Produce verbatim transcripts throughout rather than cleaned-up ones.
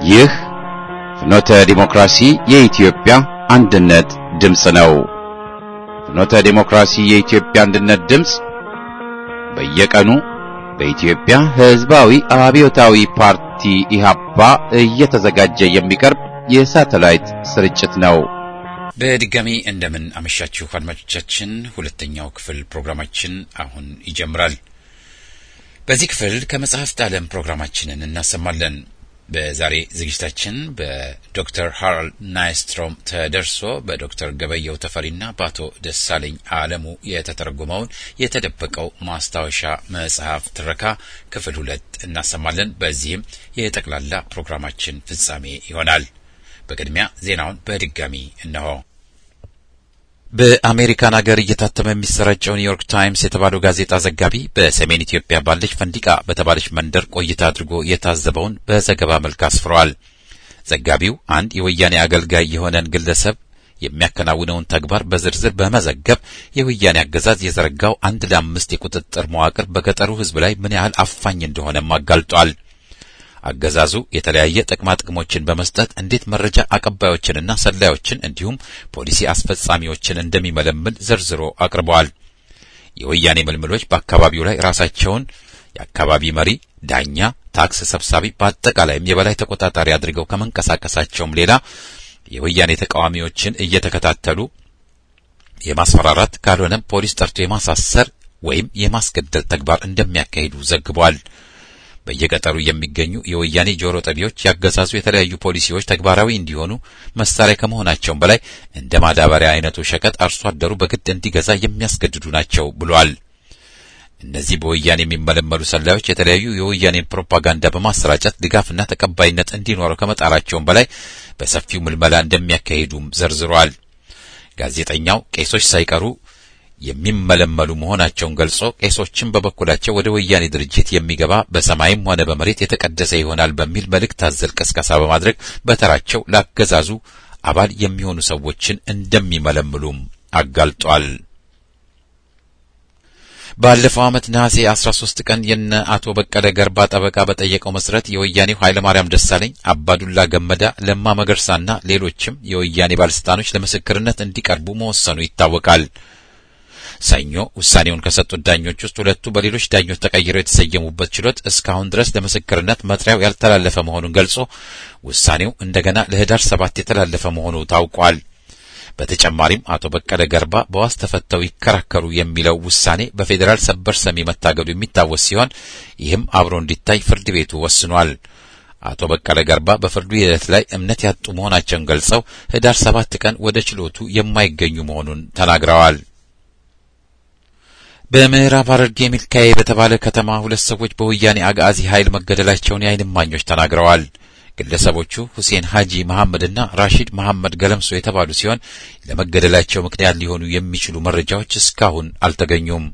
ይህ ፍኖተ ዲሞክራሲ የኢትዮጵያ አንድነት ድምጽ ነው። ፍኖተ ዲሞክራሲ የኢትዮጵያ አንድነት ድምጽ በየቀኑ በኢትዮጵያ ሕዝባዊ አብዮታዊ ፓርቲ ኢህአፓ እየተዘጋጀ የሚቀርብ የሳተላይት ስርጭት ነው። በድጋሚ እንደምን አመሻችሁ አድማጮቻችን። ሁለተኛው ክፍል ፕሮግራማችን አሁን ይጀምራል። በዚህ ክፍል ከመጽሐፍት ዓለም ፕሮግራማችንን እናሰማለን። በዛሬ ዝግጅታችን በዶክተር ሃራልድ ናይስትሮም ተደርሶ በዶክተር ገበየው ተፈሪና በአቶ ደሳለኝ አለሙ የተተረጎመውን የተደበቀው ማስታወሻ መጽሐፍ ትረካ ክፍል ሁለት እናሰማለን። በዚህም የጠቅላላ ፕሮግራማችን ፍጻሜ ይሆናል። በቅድሚያ ዜናውን በድጋሚ እነሆ። በአሜሪካን ሀገር እየታተመ የሚሰራጨው ኒውዮርክ ታይምስ የተባለው ጋዜጣ ዘጋቢ በሰሜን ኢትዮጵያ ባለች ፈንዲቃ በተባለች መንደር ቆይታ አድርጎ የታዘበውን በዘገባ መልክ አስፍሯል። ዘጋቢው አንድ የወያኔ አገልጋይ የሆነን ግለሰብ የሚያከናውነውን ተግባር በዝርዝር በመዘገብ የወያኔ አገዛዝ የዘረጋው አንድ ለአምስት የቁጥጥር መዋቅር በገጠሩ ሕዝብ ላይ ምን ያህል አፋኝ እንደሆነም አጋልጧል። አገዛዙ የተለያየ ጥቅማ ጥቅሞችን በመስጠት እንዴት መረጃ አቀባዮችንና ሰላዮችን እንዲሁም ፖሊሲ አስፈጻሚዎችን እንደሚመለምል ዘርዝሮ አቅርበዋል። የወያኔ ምልምሎች በአካባቢው ላይ ራሳቸውን የአካባቢ መሪ፣ ዳኛ፣ ታክስ ሰብሳቢ፣ በአጠቃላይም የበላይ ተቆጣጣሪ አድርገው ከመንቀሳቀሳቸውም ሌላ የወያኔ ተቃዋሚዎችን እየተከታተሉ የማስፈራራት ካልሆነም ፖሊስ ጠርቶ የማሳሰር ወይም የማስገደል ተግባር እንደሚያካሂዱ ዘግቧል። በየገጠሩ የሚገኙ የወያኔ ጆሮ ጠቢዎች ያገዛዙ የተለያዩ ፖሊሲዎች ተግባራዊ እንዲሆኑ መሳሪያ ከመሆናቸውም በላይ እንደ ማዳበሪያ አይነቱ ሸቀጥ አርሶ አደሩ በግድ እንዲገዛ የሚያስገድዱ ናቸው ብሏል። እነዚህ በወያኔ የሚመለመሉ ሰላዮች የተለያዩ የወያኔን ፕሮፓጋንዳ በማሰራጨት ድጋፍና ተቀባይነት እንዲኖረው ከመጣራቸውም በላይ በሰፊው ምልመላ እንደሚያካሂዱም ዘርዝሯል። ጋዜጠኛው ቄሶች ሳይቀሩ የሚመለመሉ መሆናቸውን ገልጾ ቄሶችን በበኩላቸው ወደ ወያኔ ድርጅት የሚገባ በሰማይም ሆነ በመሬት የተቀደሰ ይሆናል በሚል መልእክት አዘል ቅስቀሳ በማድረግ በተራቸው ላገዛዙ አባል የሚሆኑ ሰዎችን እንደሚመለምሉም አጋልጧል። ባለፈው ዓመት ነሐሴ አስራ ሶስት ቀን የነ አቶ በቀለ ገርባ ጠበቃ በጠየቀው መሰረት የወያኔው ኃይለ ማርያም ደሳለኝ፣ አባዱላ ገመዳ፣ ለማ መገርሳና ሌሎችም የወያኔ ባለስልጣኖች ለምስክርነት እንዲቀርቡ መወሰኑ ይታወቃል። ሰኞ ውሳኔውን ከሰጡት ዳኞች ውስጥ ሁለቱ በሌሎች ዳኞች ተቀይረው የተሰየሙበት ችሎት እስካሁን ድረስ ለምስክርነት መጥሪያው ያልተላለፈ መሆኑን ገልጾ ውሳኔው እንደገና ለህዳር ሰባት የተላለፈ መሆኑ ታውቋል። በተጨማሪም አቶ በቀለ ገርባ በዋስ ተፈተው ይከራከሩ የሚለው ውሳኔ በፌዴራል ሰበር ሰሚ መታገዱ የሚታወስ ሲሆን ይህም አብሮ እንዲታይ ፍርድ ቤቱ ወስኗል። አቶ በቀለ ገርባ በፍርዱ ሂደት ላይ እምነት ያጡ መሆናቸውን ገልጸው ህዳር ሰባት ቀን ወደ ችሎቱ የማይገኙ መሆኑን ተናግረዋል። በምዕራብ ሐረርጌ ሚልካኤ በተባለ ከተማ ሁለት ሰዎች በወያኔ አጋዚ ኃይል መገደላቸውን የዓይን እማኞች ተናግረዋል። ግለሰቦቹ ሁሴን ሐጂ መሐመድና ራሺድ መሐመድ ገለምሶ የተባሉ ሲሆን ለመገደላቸው ምክንያት ሊሆኑ የሚችሉ መረጃዎች እስካሁን አልተገኙም።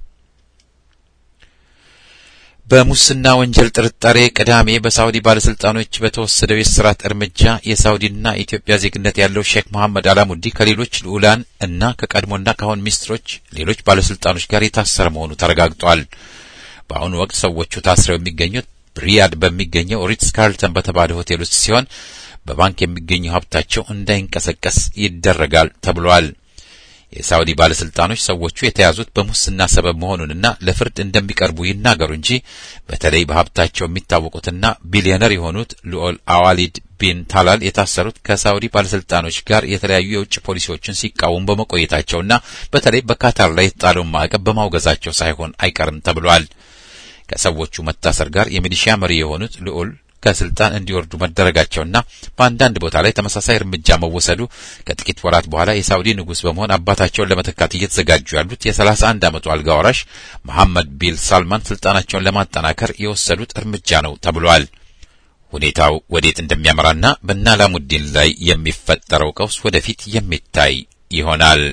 በሙስና ወንጀል ጥርጣሬ ቅዳሜ በሳውዲ ባለስልጣኖች በተወሰደው የእስራት እርምጃ የሳውዲና ኢትዮጵያ ዜግነት ያለው ሼክ መሐመድ አላሙዲ ከሌሎች ልዑላን እና ከቀድሞና ካሁን ሚኒስትሮች ሌሎች ባለስልጣኖች ጋር የታሰረ መሆኑ ተረጋግጧል። በአሁኑ ወቅት ሰዎቹ ታስረው የሚገኙት ሪያድ በሚገኘው ሪትስ ካርልተን በተባለ ሆቴል ውስጥ ሲሆን በባንክ የሚገኘው ሀብታቸው እንዳይንቀሳቀስ ይደረጋል ተብሏል። የሳውዲ ባለስልጣኖች ሰዎቹ የተያዙት በሙስና ሰበብ መሆኑንና ለፍርድ እንደሚቀርቡ ይናገሩ እንጂ በተለይ በሀብታቸው የሚታወቁትና ቢሊዮነር የሆኑት ልዑል አዋሊድ ቢን ታላል የታሰሩት ከሳውዲ ባለስልጣኖች ጋር የተለያዩ የውጭ ፖሊሲዎችን ሲቃወሙ በመቆየታቸውና በተለይ በካታር ላይ የተጣለውን ማዕቀብ በማውገዛቸው ሳይሆን አይቀርም ተብሏል። ከሰዎቹ መታሰር ጋር የሚሊሺያ መሪ የሆኑት ልዑል ከስልጣን እንዲወርዱ መደረጋቸውና በአንዳንድ ቦታ ላይ ተመሳሳይ እርምጃ መወሰዱ ከጥቂት ወራት በኋላ የሳውዲ ንጉስ በመሆን አባታቸውን ለመተካት እየተዘጋጁ ያሉት የሰላሳ አንድ ዓመቱ አልጋ ወራሽ መሐመድ ቢን ሳልማን ስልጣናቸውን ለማጠናከር የወሰዱት እርምጃ ነው ተብሏል። ሁኔታው ወዴት እንደሚያመራና በአላሙዲን ላይ የሚፈጠረው ቀውስ ወደፊት የሚታይ ይሆናል።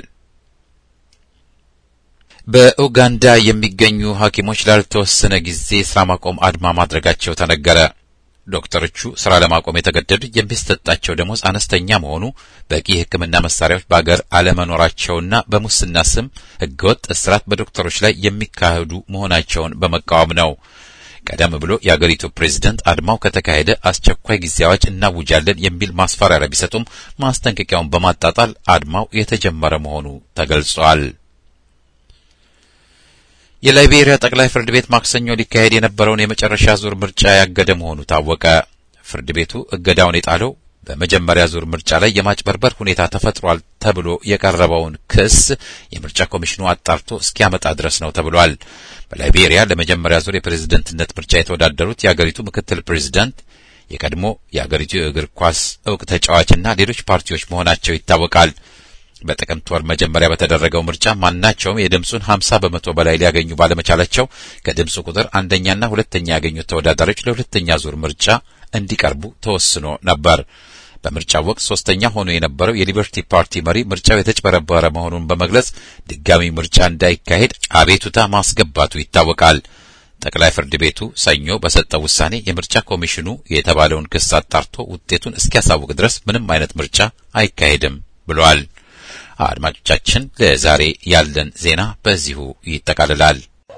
በኡጋንዳ የሚገኙ ሐኪሞች ላልተወሰነ ጊዜ ስራ ማቆም አድማ ማድረጋቸው ተነገረ። ዶክተሮቹ ስራ ለማቆም የተገደዱት የሚሰጣቸው ደሞዝ አነስተኛ መሆኑ፣ በቂ የሕክምና መሳሪያዎች በአገር አለመኖራቸውና በሙስና ስም ህገወጥ እስራት በዶክተሮች ላይ የሚካሄዱ መሆናቸውን በመቃወም ነው። ቀደም ብሎ የአገሪቱ ፕሬዝዳንት አድማው ከተካሄደ አስቸኳይ ጊዜ አዋጅ እናውጃለን የሚል ማስፈራሪያ ቢሰጡም ማስጠንቀቂያውን በማጣጣል አድማው የተጀመረ መሆኑ ተገልጿል። የላይቤሪያ ጠቅላይ ፍርድ ቤት ማክሰኞ ሊካሄድ የነበረውን የመጨረሻ ዙር ምርጫ ያገደ መሆኑ ታወቀ። ፍርድ ቤቱ እገዳውን የጣለው በመጀመሪያ ዙር ምርጫ ላይ የማጭበርበር ሁኔታ ተፈጥሯል ተብሎ የቀረበውን ክስ የምርጫ ኮሚሽኑ አጣርቶ እስኪያመጣ ድረስ ነው ተብሏል። በላይቤሪያ ለመጀመሪያ ዙር የፕሬዝዳንትነት ምርጫ የተወዳደሩት የአገሪቱ ምክትል ፕሬዝዳንት የቀድሞ የአገሪቱ እግር ኳስ ዕውቅ ተጫዋችና ሌሎች ፓርቲዎች መሆናቸው ይታወቃል። በጥቅምት ወር መጀመሪያ በተደረገው ምርጫ ማናቸውም የድምጹን ሀምሳ በመቶ በላይ ሊያገኙ ባለመቻላቸው ከድምጹ ቁጥር አንደኛና ሁለተኛ ያገኙት ተወዳዳሪዎች ለሁለተኛ ዙር ምርጫ እንዲቀርቡ ተወስኖ ነበር። በምርጫው ወቅት ሶስተኛ ሆኖ የነበረው የሊበርቲ ፓርቲ መሪ ምርጫው የተጭበረበረ መሆኑን በመግለጽ ድጋሚ ምርጫ እንዳይካሄድ አቤቱታ ማስገባቱ ይታወቃል። ጠቅላይ ፍርድ ቤቱ ሰኞ በሰጠው ውሳኔ የምርጫ ኮሚሽኑ የተባለውን ክስ አጣርቶ ውጤቱን እስኪያሳውቅ ድረስ ምንም አይነት ምርጫ አይካሄድም ብሏል። አድማጮቻችን ለዛሬ ያለን ዜና በዚሁ ይጠቃልላል።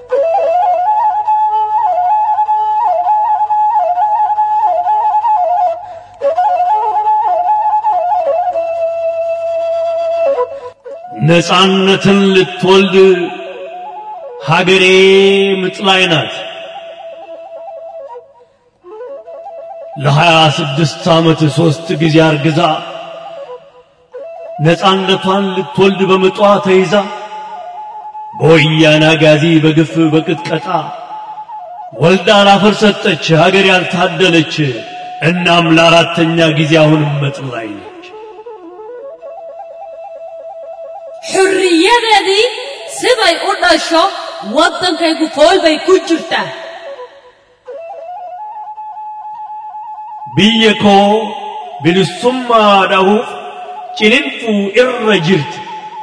ነፃነትን ልትወልድ ሀገሬ ምጥ ላይ ናት። ለሀያ ስድስት ዓመት ሶስት ጊዜ አርግዛ ነፃነቷን ልትወልድ በምጧ ተይዛ በወያኔ አጋዚ በግፍ በቅጥቀጣ ወልዳ ላፈር ሰጠች ሀገር ያልታደለች። እናም ለአራተኛ ጊዜ አሁንም ምጥ ላይ ነች። xurriyadeedi siday u dhasho waddankaygu fool bay ku jirtaa. biyya koo bilisummaa dhahuuf cilinfuu irra jirti.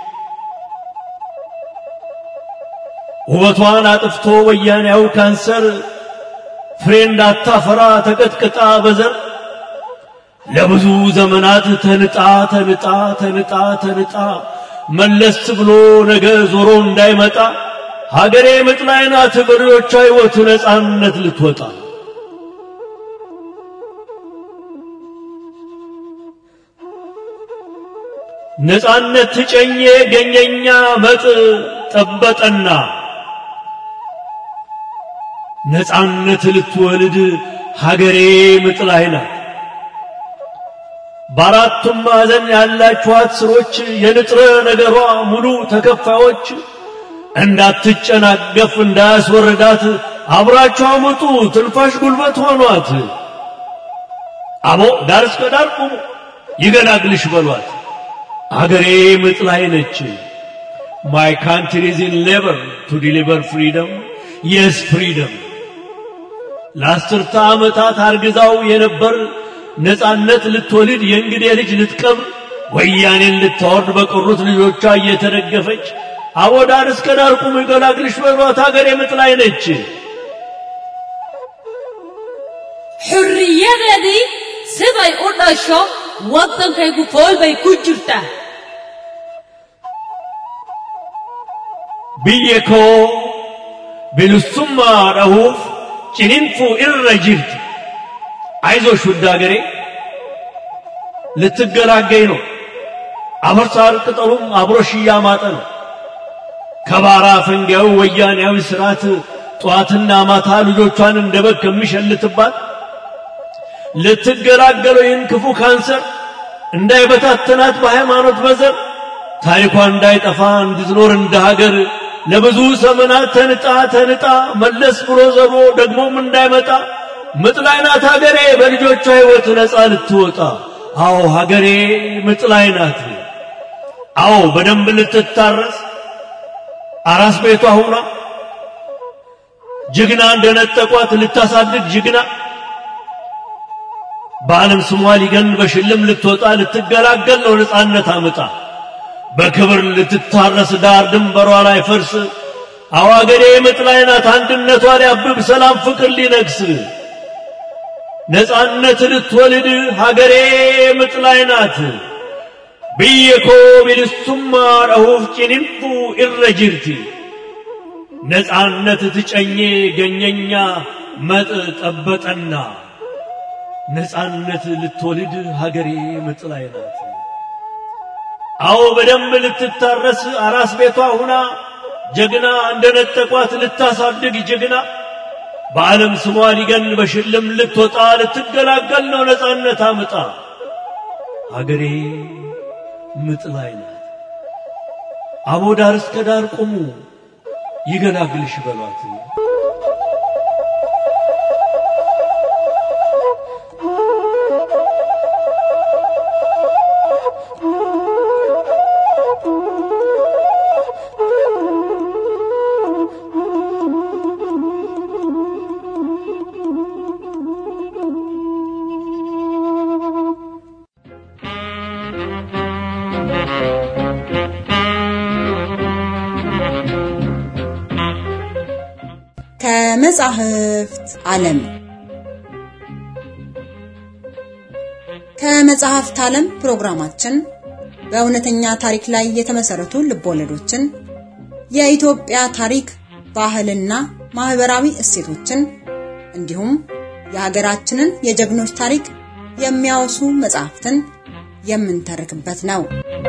ውበቷን አጥፍቶ ወያኔው ካንሰር ፍሬ እንዳታፈራ ተቀጥቅጣ በዘር ለብዙ ዘመናት ተንጣ ተንጣ ተንጣ ተንጣ መለስ ብሎ ነገ ዞሮ እንዳይመጣ ሀገሬ ምጥ ላይ ናት በልጆቿ ሕይወት ነፃነት ልትወጣ። ነፃነት ጨኜ ገኘኛ መጥ ጠበጠና ነፃነት ልትወልድ ሀገሬ ምጥ ላይ ናት። በአራቱም ማዕዘን ያላችኋት ስሮች የንጥረ ነገሯ ሙሉ ተከፋዮች እንዳትጨናገፍ እንዳያስወርዳት አብራችሁ ምጡ ትንፋሽ ጉልበት ሆኗት። አቦ ዳር እስከ ዳር ቁሙ ይገላግልሽ በሏት አገሬ ምጥ ላይ ነች። My country is in labor to deliver freedom. Yes, freedom. ለአስርተ ዓመታት አርግዛው የነበር ነፃነት ልትወልድ የእንግዴ ልጅ ልትቀብር ወያኔን ልታወርድ በቀሩት ልጆቿ እየተደገፈች አቦ ዳር እስከ ዳር ቁሙ ይገላግልሽ በሏት አገሬ ምጥ ላይ ነች። xurriyadeedii siday u dhasho waddankaygu fool bay ku jirtaa. biyya koo bilisummaa dhahuuf cilinfuu irra jirti. አይዞሽ ውድ አገሬ ልትገላገይ ነው። አፈር ሳር ቅጠሉም አብሮሽ እያማጠ ነው። ከባራ ፈንጋው ወያኔያዊ ስርዓት ጧትና ማታ ልጆቿን እንደበግ ከሚሸልትባት ልትገላገለው ይህን ክፉ ካንሰር እንዳይበታተናት በሃይማኖት በዘር ታሪኳ እንዳይጠፋ እንድትኖር እንደ ሀገር ለብዙ ዘመናት ተንጣ ተንጣ መለስ ብሎ ዘሮ ደግሞም እንዳይመጣ ምጥ ላይ ናት ሀገሬ በልጆቿ ሕይወት ነፃ ልትወጣ። አዎ ሀገሬ ምጥ ላይ ናት። አዎ በደንብ ልትታረስ አራስ ቤቷ ሆና ጀግና እንደነጠቋት ልታሳድግ ጀግና በዓለም ስሟ ሊገን በሽልም ልትወጣ ልትገላገል ነው ነፃነት አምጣ በክብር ልትታረስ ዳር ድንበሯ ላይ ፈርስ። አዎ ሀገሬ ምጥ ላይ ናት አንድነቷ ሊያብብ ሰላም ፍቅር ሊነግስ ነፃነት ልትወልድ ሀገሬ ምጥ ላይ ናት። biyya koo bilisummaa dhahuuf cilinfuu irra jirti. ነፃነት ትጨኜ ገኘኛ መጥ ጠበጠና ነፃነት ልትወልድ ሀገሬ ምጥ ላይ ናት አዎ በደም ልትታረስ አራስ ቤቷ ሁና ጀግና እንደነጠቋት ልታሳድግ ጀግና በዓለም ስሟ ሊገን በሽልም ልትወጣ ልትገላገል ነው ነፃነት አምጣ ሀገሬ ምጥ ላይ ናት አቦ ዳር እስከ ዳር ቁሙ ይገላግልሽ በሏት ከመጻሕፍት ዓለም ከመጻሕፍት ዓለም ፕሮግራማችን በእውነተኛ ታሪክ ላይ የተመሰረቱ ልቦለዶችን የኢትዮጵያ ታሪክ ባህልና ማህበራዊ እሴቶችን እንዲሁም የሀገራችንን የጀግኖች ታሪክ የሚያወሱ መጻሕፍትን የምንተርክበት ነው።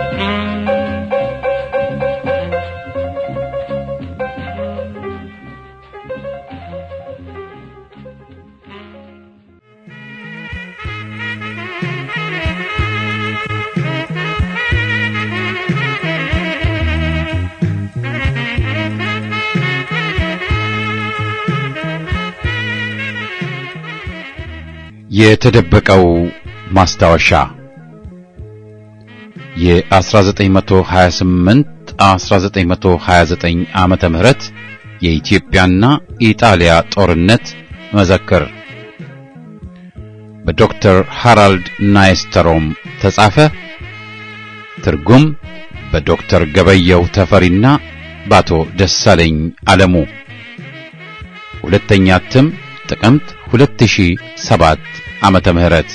የተደበቀው ማስታወሻ የ1928 1929 ዓመተ ምህረት የኢትዮጵያና ኢጣሊያ ጦርነት መዘክር በዶክተር ሃራልድ ናይስተሮም ተጻፈ። ትርጉም በዶክተር ገበየው ተፈሪና በአቶ ደሳለኝ ዓለሙ። ሁለተኛ እትም ጥቅምት ሁለት ሺህ ሰባት ዓመተ ምህረት።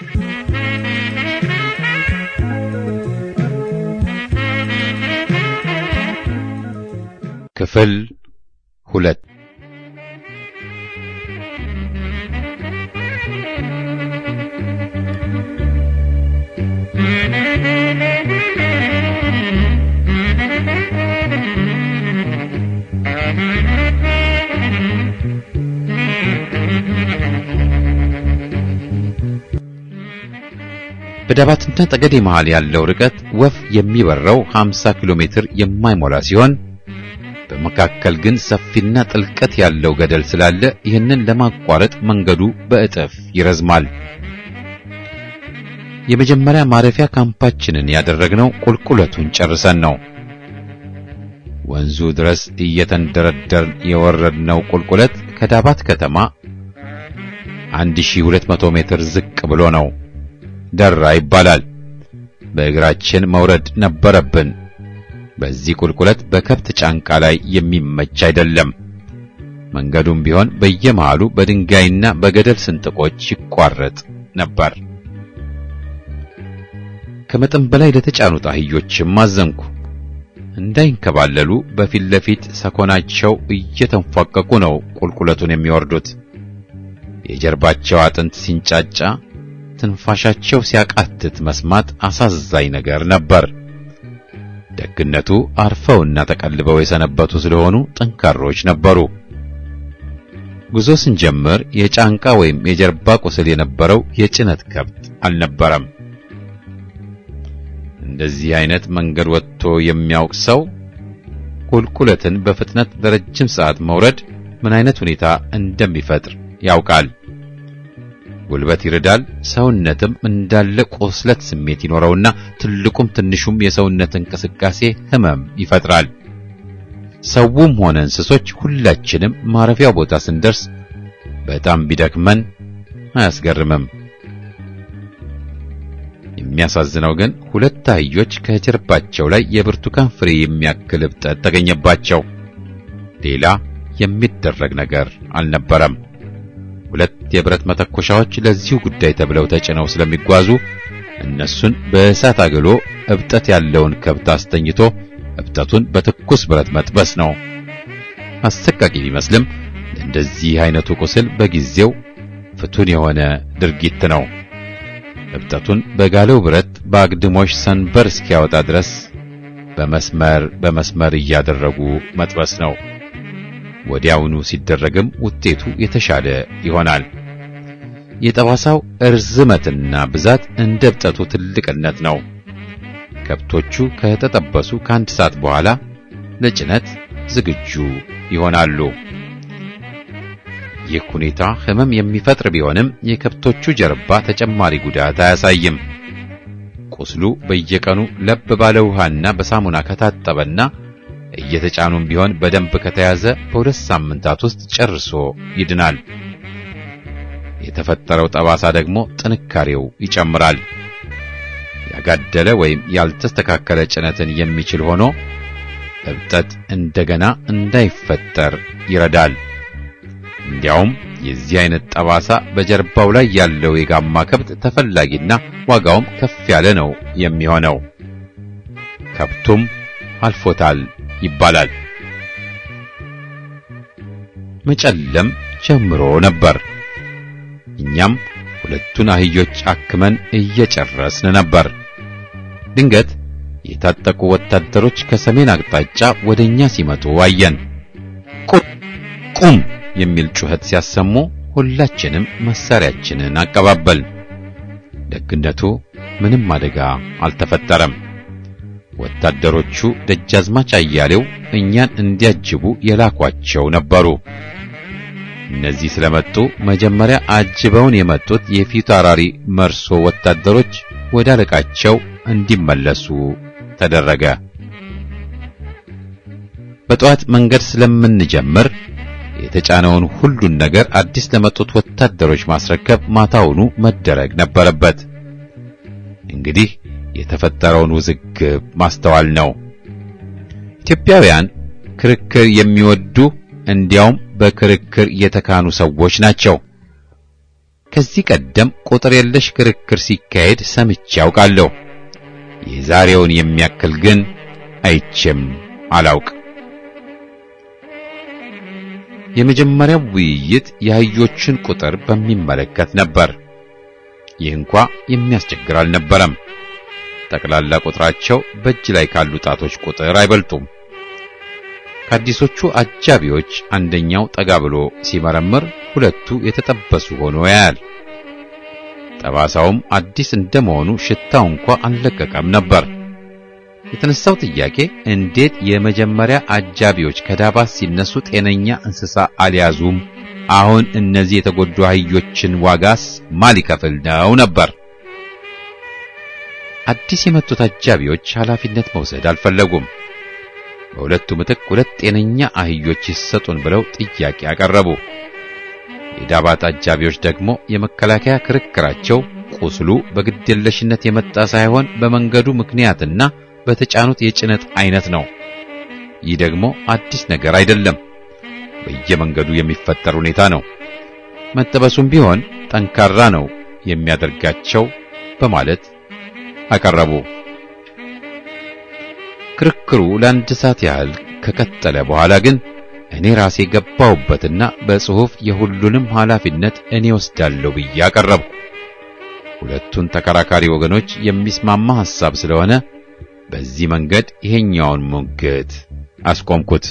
ክፍል ሁለት። በዳባትና ጠገዴ መሃል ያለው ርቀት ወፍ የሚበረው ሃምሳ ኪሎ ሜትር የማይሞላ ሲሆን በመካከል ግን ሰፊና ጥልቀት ያለው ገደል ስላለ ይህንን ለማቋረጥ መንገዱ በእጥፍ ይረዝማል። የመጀመሪያ ማረፊያ ካምፓችንን ያደረግነው ቁልቁለቱን ጨርሰን ነው። ወንዙ ድረስ እየተንደረደር የወረድነው ቁልቁለት ከዳባት ከተማ አንድ ሺህ ሁለት መቶ ሜትር ዝቅ ብሎ ነው። ደራ ይባላል። በእግራችን መውረድ ነበረብን። በዚህ ቁልቁለት በከብት ጫንቃ ላይ የሚመች አይደለም። መንገዱም ቢሆን በየመሃሉ በድንጋይና በገደል ስንጥቆች ይቋረጥ ነበር። ከመጠን በላይ ለተጫኑት አህዮችም አዘንኩ። እንዳይንከባለሉ በፊት ለፊት ሰኮናቸው እየተንፏቀቁ ነው ቁልቁለቱን የሚወርዱት። የጀርባቸው አጥንት ሲንጫጫ ትንፋሻቸው ሲያቃትት መስማት አሳዛኝ ነገር ነበር። ደግነቱ አርፈውና ተቀልበው የሰነበቱ ስለሆኑ ጠንካሮች ነበሩ። ጉዞ ስንጀምር የጫንቃ ወይም የጀርባ ቁስል የነበረው የጭነት ከብት አልነበረም። እንደዚህ አይነት መንገድ ወጥቶ የሚያውቅ ሰው ቁልቁለትን በፍጥነት ለረጅም ሰዓት መውረድ ምን አይነት ሁኔታ እንደሚፈጥር ያውቃል። ጉልበት ይረዳል። ሰውነትም እንዳለ ቆስለት ስሜት ይኖረውና ትልቁም ትንሹም የሰውነት እንቅስቃሴ ህመም ይፈጥራል። ሰውም ሆነ እንስሶች ሁላችንም ማረፊያው ቦታ ስንደርስ በጣም ቢደክመን አያስገርምም። የሚያሳዝነው ግን ሁለት አህዮች ከጀርባቸው ላይ የብርቱካን ፍሬ የሚያክል እብጠት ተገኘባቸው። ሌላ የሚደረግ ነገር አልነበረም። ሁለት የብረት መተኮሻዎች ለዚሁ ጉዳይ ተብለው ተጭነው ስለሚጓዙ እነሱን በእሳት አግሎ እብጠት ያለውን ከብት አስተኝቶ እብጠቱን በትኩስ ብረት መጥበስ ነው። አሰቃቂ ቢመስልም እንደዚህ አይነቱ ቁስል በጊዜው ፍቱን የሆነ ድርጊት ነው። እብጠቱን በጋለው ብረት በአግድሞሽ ሰንበር እስኪያወጣ ድረስ በመስመር በመስመር እያደረጉ መጥበስ ነው። ወዲያውኑ ሲደረግም ውጤቱ የተሻለ ይሆናል። የጠባሳው እርዝመትና ብዛት እንደ እብጠቱ ትልቅነት ነው። ከብቶቹ ከተጠበሱ ከአንድ ሰዓት በኋላ ለጭነት ዝግጁ ይሆናሉ። ይህ ሁኔታ ህመም የሚፈጥር ቢሆንም የከብቶቹ ጀርባ ተጨማሪ ጉዳት አያሳይም። ቁስሉ በየቀኑ ለብ ባለ ውሃና በሳሙና ከታጠበና እየተጫኑም ቢሆን በደንብ ከተያዘ በሁለት ሳምንታት ውስጥ ጨርሶ ይድናል። የተፈጠረው ጠባሳ ደግሞ ጥንካሬው ይጨምራል። ያጋደለ ወይም ያልተስተካከለ ጭነትን የሚችል ሆኖ እብጠት እንደገና እንዳይፈጠር ይረዳል። እንዲያውም የዚህ አይነት ጠባሳ በጀርባው ላይ ያለው የጋማ ከብት ተፈላጊና ዋጋውም ከፍ ያለ ነው የሚሆነው። ከብቱም አልፎታል ይባላል። መጨለም ጀምሮ ነበር። እኛም ሁለቱን አህዮች አክመን እየጨረስን ነበር። ድንገት የታጠቁ ወታደሮች ከሰሜን አቅጣጫ ወደኛ ሲመጡ አየን። ቁም የሚል ጩኸት ሲያሰሙ ሁላችንም መሳሪያችንን አቀባበል። ደግነቱ ምንም አደጋ አልተፈጠረም። ወታደሮቹ ደጃዝማች አያሌው እኛን እንዲያጅቡ የላኳቸው ነበሩ። እነዚህ ስለመጡ መጀመሪያ አጅበውን የመጡት የፊታውራሪ መርሶ ወታደሮች ወደ አለቃቸው እንዲመለሱ ተደረገ። በጠዋት መንገድ ስለምንጀምር የተጫነውን ሁሉን ነገር አዲስ ለመጡት ወታደሮች ማስረከብ ማታውኑ መደረግ ነበረበት። እንግዲህ የተፈጠረውን ውዝግብ ማስተዋል ነው። ኢትዮጵያውያን ክርክር የሚወዱ እንዲያውም በክርክር የተካኑ ሰዎች ናቸው። ከዚህ ቀደም ቁጥር የለሽ ክርክር ሲካሄድ ሰምቼ ያውቃለሁ። የዛሬውን የሚያክል ግን አይቼም አላውቅ። የመጀመሪያው ውይይት የአህዮችን ቁጥር በሚመለከት ነበር። ይህ እንኳ የሚያስቸግር አልነበረም። ጠቅላላ ቁጥራቸው በእጅ ላይ ካሉ ጣቶች ቁጥር አይበልጡም። ከአዲሶቹ አጃቢዎች አንደኛው ጠጋ ብሎ ሲመረምር ሁለቱ የተጠበሱ ሆኖ ያያል። ጠባሳውም አዲስ እንደመሆኑ ሽታው እንኳ አልለቀቀም ነበር። የተነሳው ጥያቄ እንዴት የመጀመሪያ አጃቢዎች ከዳባስ ሲነሱ ጤነኛ እንስሳ አልያዙም? አሁን እነዚህ የተጎዱ አህዮችን ዋጋስ ማን ሊከፍል ነው ነበር። አዲስ የመጡት አጃቢዎች ኃላፊነት መውሰድ አልፈለጉም። በሁለቱ ምትክ ሁለት ጤነኛ አህዮች ይሰጡን ብለው ጥያቄ አቀረቡ። የዳባት አጃቢዎች ደግሞ የመከላከያ ክርክራቸው ቁስሉ በግድየለሽነት የመጣ ሳይሆን በመንገዱ ምክንያትና በተጫኑት የጭነት አይነት ነው። ይህ ደግሞ አዲስ ነገር አይደለም፣ በየመንገዱ የሚፈጠር ሁኔታ ነው። መጠበሱም ቢሆን ጠንካራ ነው የሚያደርጋቸው በማለት አቀረቡ። ክርክሩ ለአንድ ሰዓት ያህል ከቀጠለ በኋላ ግን እኔ ራሴ ገባሁበትና በጽሑፍ የሁሉንም ኃላፊነት እኔ ወስዳለሁ ብዬ አቀረብኩ። ሁለቱን ተከራካሪ ወገኖች የሚስማማ ሐሳብ ስለሆነ በዚህ መንገድ ይሄኛውን ሙግት አስቆምኩት።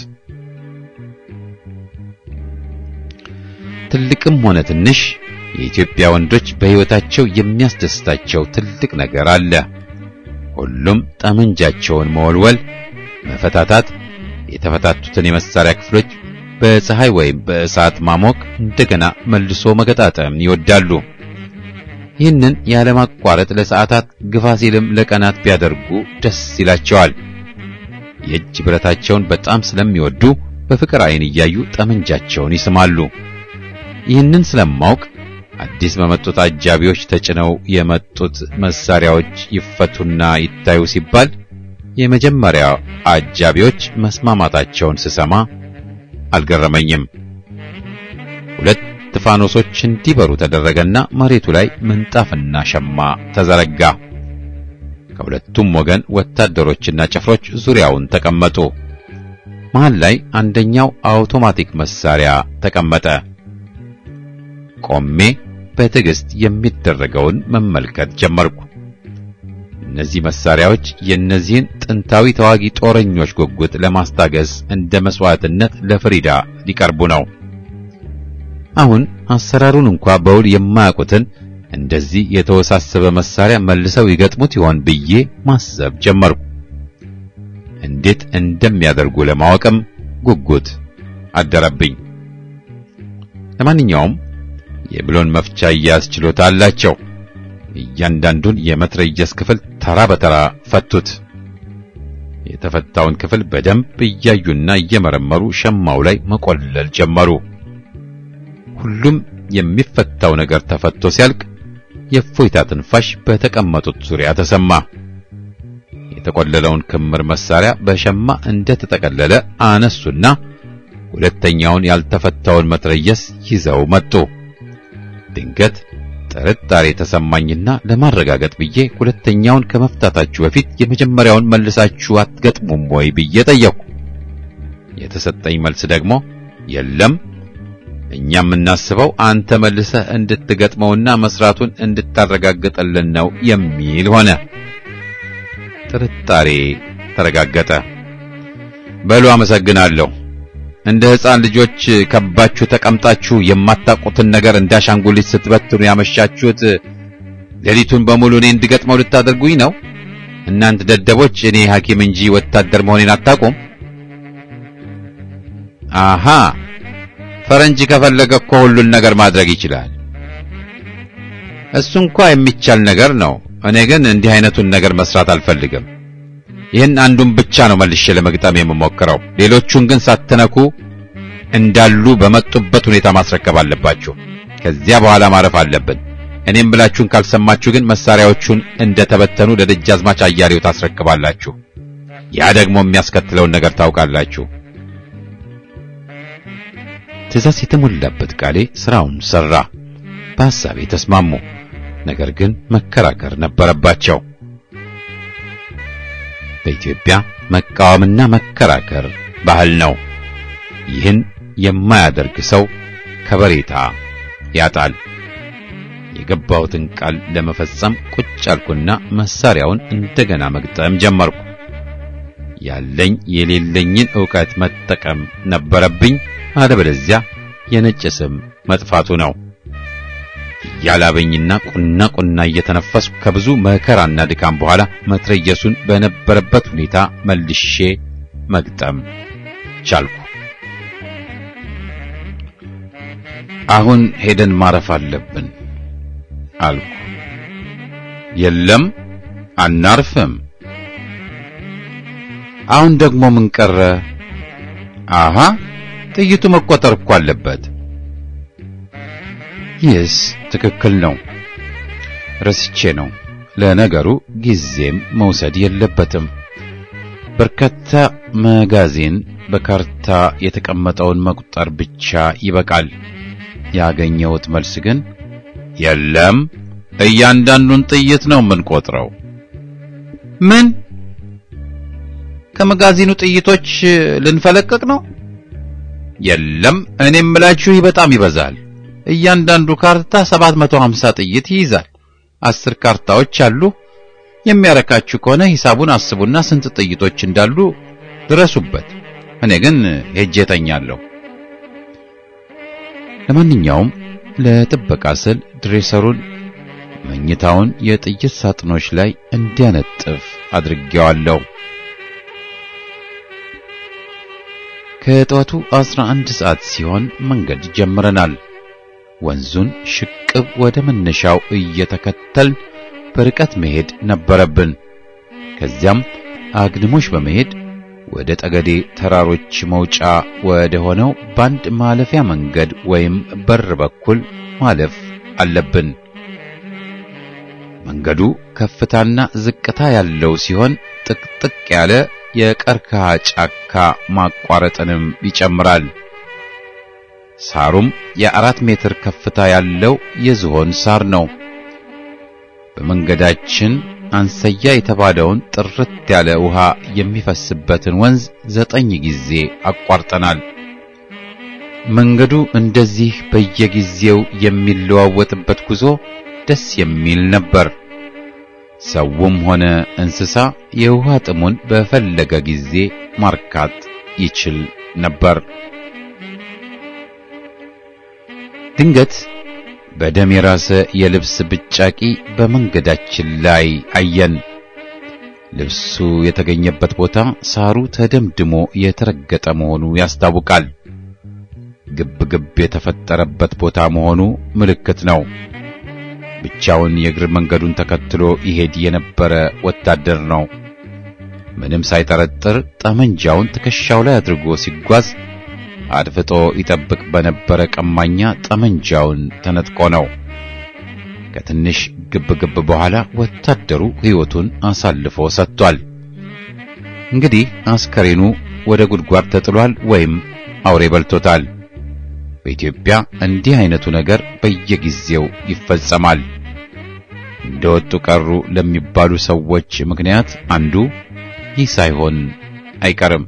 ትልቅም ሆነ ትንሽ የኢትዮጵያ ወንዶች በሕይወታቸው የሚያስደስታቸው ትልቅ ነገር አለ። ሁሉም ጠመንጃቸውን መወልወል፣ መፈታታት፣ የተፈታቱትን የመሳሪያ ክፍሎች በፀሐይ ወይም በእሳት ማሞቅ፣ እንደገና መልሶ መገጣጠም ይወዳሉ። ይህንን ያለማቋረጥ ለሰዓታት ግፋ ሲልም ለቀናት ቢያደርጉ ደስ ይላቸዋል። የእጅ ብረታቸውን በጣም ስለሚወዱ በፍቅር ዓይን እያዩ ጠመንጃቸውን ይስማሉ። ይህንን ስለማውቅ አዲስ በመጡት አጃቢዎች ተጭነው የመጡት መሳሪያዎች ይፈቱና ይታዩ ሲባል የመጀመሪያው አጃቢዎች መስማማታቸውን ስሰማ አልገረመኝም። ሁለት ፋኖሶች እንዲበሩ ተደረገና መሬቱ ላይ ምንጣፍና ሸማ ተዘረጋ። ከሁለቱም ወገን ወታደሮችና ጭፍሮች ዙሪያውን ተቀመጡ። መሃል ላይ አንደኛው አውቶማቲክ መሳሪያ ተቀመጠ። ቆሜ በትዕግስት የሚደረገውን መመልከት ጀመርኩ። እነዚህ መሳሪያዎች የእነዚህን ጥንታዊ ተዋጊ ጦረኞች ጉጉት ለማስታገስ እንደ መስዋዕትነት ለፍሪዳ ሊቀርቡ ነው። አሁን አሰራሩን እንኳን በውል የማያውቁትን እንደዚህ የተወሳሰበ መሳሪያ መልሰው ይገጥሙት ይሆን ብዬ ማሰብ ጀመርኩ። እንዴት እንደሚያደርጉ ለማወቅም ጉጉት አደረብኝ። ለማንኛውም የብሎን መፍቻ ያስችሎታ አላቸው። እያንዳንዱን የመትረየስ ክፍል ተራ በተራ ፈቱት። የተፈታውን ክፍል በደንብ እያዩና እየመረመሩ ሸማው ላይ መቆለል ጀመሩ። ሁሉም የሚፈታው ነገር ተፈቶ ሲያልቅ የእፎይታ ትንፋሽ በተቀመጡት ዙሪያ ተሰማ። የተቆለለውን ክምር መሳሪያ በሸማ እንደተጠቀለለ አነሱና ሁለተኛውን ያልተፈታውን መትረየስ ይዘው መጡ። ድንገት ጥርጣሬ ተሰማኝና ለማረጋገጥ ብዬ ሁለተኛውን ከመፍታታችሁ በፊት የመጀመሪያውን መልሳችሁ አትገጥሙም ወይ ብዬ ጠየቅኩ። የተሰጠኝ መልስ ደግሞ የለም፣ እኛ የምናስበው አንተ መልሰህ እንድትገጥመውና መስራቱን እንድታረጋግጥልን ነው የሚል ሆነ። ጥርጣሬ ተረጋገጠ። በሉ አመሰግናለሁ። እንደ ሕፃን ልጆች ከባችሁ ተቀምጣችሁ የማታውቁትን ነገር እንዳሻንጉሊት ስትበትኑ ያመሻችሁት ሌሊቱን በሙሉ እኔ እንድገጥመው ልታደርጉኝ ነው? እናንተ ደደቦች፣ እኔ ሐኪም እንጂ ወታደር መሆኔን አታውቁም? አሃ፣ ፈረንጅ ከፈለገ እኮ ሁሉን ነገር ማድረግ ይችላል። እሱ እንኳን የሚቻል ነገር ነው። እኔ ግን እንዲህ አይነቱን ነገር መስራት አልፈልግም። ይህን አንዱን ብቻ ነው መልሼ ለመግጠም የምሞክረው። ሌሎቹን ግን ሳትነኩ እንዳሉ በመጡበት ሁኔታ ማስረከብ አለባችሁ። ከዚያ በኋላ ማረፍ አለብን። እኔም ብላችሁን ካልሰማችሁ ግን መሳሪያዎቹን እንደተበተኑ ለደጃዝማች አያሌው ታስረክባላችሁ። ያ ደግሞ የሚያስከትለውን ነገር ታውቃላችሁ። ትዕዛዝ የተሞላበት ቃሌ ስራውን ሰራ። በሐሳቤ ተስማሙ። ነገር ግን መከራከር ነበረባቸው። በኢትዮጵያ መቃወምና መከራከር ባህል ነው። ይህን የማያደርግ ሰው ከበሬታ ያጣል። የገባሁትን ቃል ለመፈጸም ቁጭ አልኩና መሳሪያውን እንደገና መግጠም ጀመርኩ። ያለኝ የሌለኝን ዕውቀት መጠቀም ነበረብኝ። አለበለዚያ የነጭ ስም መጥፋቱ ነው። ያላበኝና ቁና ቁና እየተነፈስኩ ከብዙ መከራና ድካም በኋላ መትረየሱን በነበረበት ሁኔታ መልሼ መግጠም ቻልኩ። አሁን ሄደን ማረፍ አለብን አልኩ። የለም አናርፍም። አሁን ደግሞ ምን ቀረ? አሃ፣ ጥይቱ መቆጠር እኮ አለበት። ይስ ትክክል ነው። ረስቼ ነው። ለነገሩ ጊዜም መውሰድ የለበትም። በርካታ መጋዚን በካርታ የተቀመጠውን መቁጠር ብቻ ይበቃል። ያገኘሁት መልስ ግን የለም፣ እያንዳንዱን ጥይት ነው የምንቆጥረው። ምን? ከመጋዚኑ ጥይቶች ልንፈለቀቅ ነው? የለም፣ እኔም ምላችሁ በጣም ይበዛል። እያንዳንዱ ካርታ ሰባት መቶ ሃምሳ ጥይት ይይዛል። አስር ካርታዎች አሉ። የሚያረካችሁ ከሆነ ሂሳቡን አስቡና ስንት ጥይቶች እንዳሉ ድረሱበት። እኔ ግን ሄጄ ተኛለሁ። ለማንኛውም ለጥበቃ ስል ድሬሰሩን መኝታውን የጥይት ሳጥኖች ላይ እንዲያነጥፍ አድርጌዋለሁ። ከጠዋቱ አስራ አንድ ሰዓት ሲሆን መንገድ ጀምረናል። ወንዙን ሽቅብ ወደ መነሻው እየተከተልን በርቀት መሄድ ነበረብን። ከዚያም አግድሞሽ በመሄድ ወደ ጠገዴ ተራሮች መውጫ ወደ ሆነው ባንድ ማለፊያ መንገድ ወይም በር በኩል ማለፍ አለብን። መንገዱ ከፍታና ዝቅታ ያለው ሲሆን ጥቅጥቅ ያለ የቀርከሃ ጫካ ማቋረጥንም ይጨምራል። ሳሩም የአራት ሜትር ከፍታ ያለው የዝሆን ሳር ነው። በመንገዳችን አንሰያ የተባለውን ጥርት ያለ ውሃ የሚፈስበትን ወንዝ ዘጠኝ ጊዜ አቋርጠናል። መንገዱ እንደዚህ በየጊዜው የሚለዋወጥበት ጉዞ ደስ የሚል ነበር። ሰውም ሆነ እንስሳ የውሃ ጥሙን በፈለገ ጊዜ ማርካት ይችል ነበር። ድንገት በደም የራሰ የልብስ ብጫቂ በመንገዳችን ላይ አየን። ልብሱ የተገኘበት ቦታ ሳሩ ተደምድሞ የተረገጠ መሆኑ ያስታውቃል። ግብ ግብ የተፈጠረበት ቦታ መሆኑ ምልክት ነው። ብቻውን የእግር መንገዱን ተከትሎ ይሄድ የነበረ ወታደር ነው። ምንም ሳይጠረጥር ጠመንጃውን ትከሻው ላይ አድርጎ ሲጓዝ አድፍጦ ይጠብቅ በነበረ ቀማኛ ጠመንጃውን ተነጥቆ ነው። ከትንሽ ግብ ግብ በኋላ ወታደሩ ሕይወቱን አሳልፎ ሰጥቷል። እንግዲህ አስከሬኑ ወደ ጉድጓድ ተጥሏል ወይም አውሬ በልቶታል። በኢትዮጵያ እንዲህ አይነቱ ነገር በየጊዜው ይፈጸማል። እንደወጡ ቀሩ ለሚባሉ ሰዎች ምክንያት አንዱ ይህ ሳይሆን አይቀርም።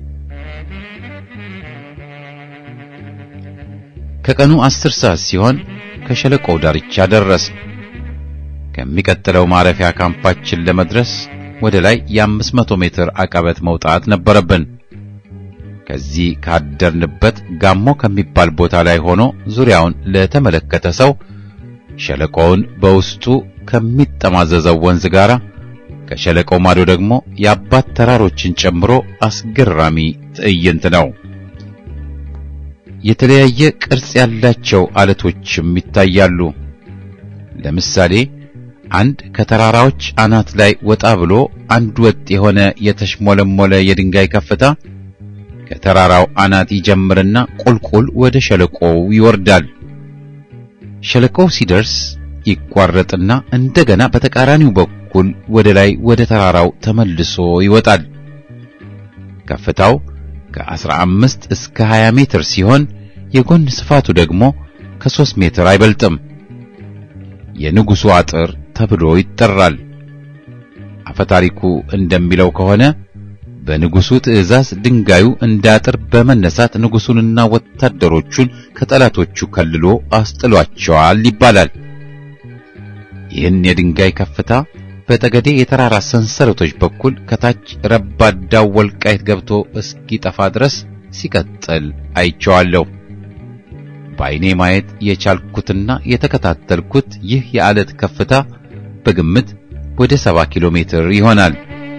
ከቀኑ አስር ሰዓት ሲሆን ከሸለቆው ዳርቻ ደረስ። ከሚቀጥለው ማረፊያ ካምፓችን ለመድረስ ወደ ላይ የአምስት መቶ ሜትር አቀበት መውጣት ነበረብን። ከዚህ ካደርንበት ጋሞ ከሚባል ቦታ ላይ ሆኖ ዙሪያውን ለተመለከተ ሰው ሸለቆውን በውስጡ ከሚጠማዘዘው ወንዝ ጋር ከሸለቆው ማዶ ደግሞ የአባት ተራሮችን ጨምሮ አስገራሚ ትዕይንት ነው። የተለያየ ቅርጽ ያላቸው አለቶችም ይታያሉ። ለምሳሌ አንድ ከተራራዎች አናት ላይ ወጣ ብሎ አንድ ወጥ የሆነ የተሽሞለሞለ የድንጋይ ከፍታ ከተራራው አናት ይጀምርና ቁልቁል ወደ ሸለቆው ይወርዳል። ሸለቆው ሲደርስ ይቋረጥና እንደገና በተቃራኒው በኩል ወደ ላይ ወደ ተራራው ተመልሶ ይወጣል። ከፍታው ከአስራ አምስት እስከ ሀያ ሜትር ሲሆን የጎን ስፋቱ ደግሞ ከሦስት ሜትር አይበልጥም። የንጉሡ አጥር ተብሎ ይጠራል። አፈታሪኩ እንደሚለው ከሆነ በንጉሡ ትእዛዝ ድንጋዩ እንዳጥር በመነሳት ንጉሡንና ወታደሮቹን ከጠላቶቹ ከልሎ አስጥሏቸዋል ይባላል። ይህን የድንጋይ ከፍታ በጠገዴ የተራራ ሰንሰለቶች በኩል ከታች ረባዳው ወልቃይት ገብቶ እስኪጠፋ ድረስ ሲቀጥል አይቼዋለሁ። በዓይኔ ማየት የቻልኩትና የተከታተልኩት ይህ የዓለት ከፍታ በግምት ወደ ሰባ ኪሎ ሜትር ይሆናል።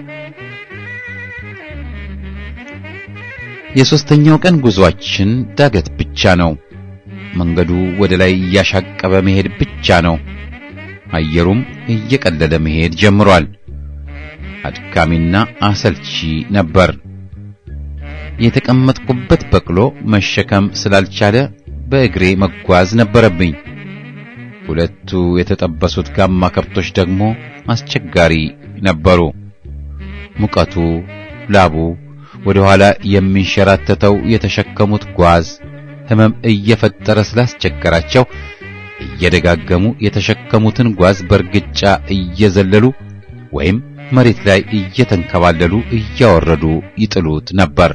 የሶስተኛው ቀን ጉዟችን ዳገት ብቻ ነው። መንገዱ ወደ ላይ እያሻቀበ መሄድ ብቻ ነው። አየሩም እየቀለለ መሄድ ጀምሯል። አድካሚና አሰልቺ ነበር። የተቀመጥኩበት በቅሎ መሸከም ስላልቻለ በእግሬ መጓዝ ነበረብኝ። ሁለቱ የተጠበሱት ጋማ ከብቶች ደግሞ አስቸጋሪ ነበሩ። ሙቀቱ፣ ላቡ፣ ወደ ኋላ የሚንሸራተተው የተሸከሙት ጓዝ ሕመም እየፈጠረ ስላስቸገራቸው እየደጋገሙ የተሸከሙትን ጓዝ በርግጫ እየዘለሉ ወይም መሬት ላይ እየተንከባለሉ እያወረዱ ይጥሉት ነበር።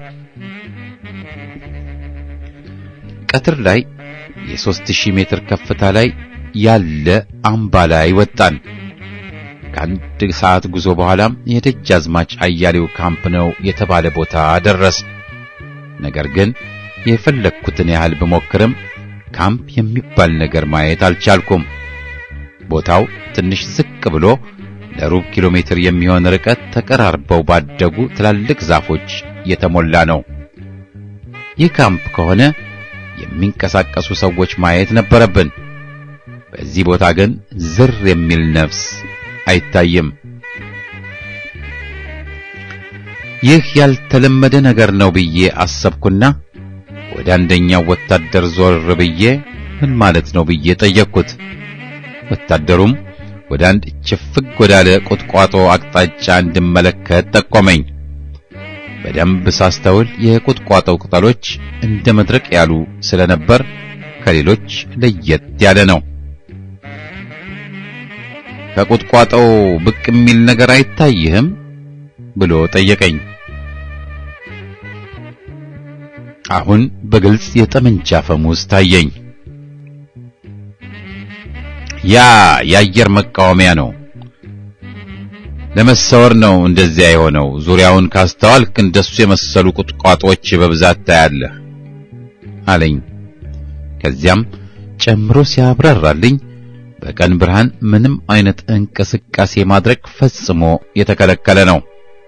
ቀትር ላይ የሦስት ሺህ ሜትር ከፍታ ላይ ያለ አምባ ላይ ወጣን። ከአንድ ሰዓት ጉዞ በኋላም የደጃዝማች አያሌው ካምፕ ነው የተባለ ቦታ ደረስ። ነገር ግን የፈለግኩትን ያህል ብሞክርም ካምፕ የሚባል ነገር ማየት አልቻልኩም። ቦታው ትንሽ ዝቅ ብሎ ለሩብ ኪሎ ሜትር የሚሆን ርቀት ተቀራርበው ባደጉ ትላልቅ ዛፎች የተሞላ ነው። ይህ ካምፕ ከሆነ የሚንቀሳቀሱ ሰዎች ማየት ነበረብን። በዚህ ቦታ ግን ዝር የሚል ነፍስ አይታይም። ይህ ያልተለመደ ነገር ነው ብዬ አሰብኩና ወደ አንደኛው ወታደር ዞር ብዬ ምን ማለት ነው ብዬ ጠየቅኩት። ወታደሩም ወደ አንድ ችፍግ ወዳለ ቁጥቋጦ አቅጣጫ እንድመለከት ጠቆመኝ። በደንብ ሳስተውል የቁጥቋጦው ቅጠሎች እንደ መድረቅ ያሉ ስለነበር ከሌሎች ለየት ያለ ነው። ከቁጥቋጦው ብቅ የሚል ነገር አይታይህም ብሎ ጠየቀኝ። አሁን በግልጽ የጠመንጃ ፈሙዝ ታየኝ። ያ የአየር መቃወሚያ ነው። ለመሰወር ነው እንደዚያ የሆነው። ዙሪያውን ካስተዋልክ እንደሱ የመሰሉ ቁጥቋጦዎች በብዛት ታያለህ አለኝ። ከዚያም ጨምሮ ሲያብራራልኝ በቀን ብርሃን ምንም አይነት እንቅስቃሴ ማድረግ ፈጽሞ የተከለከለ ነው።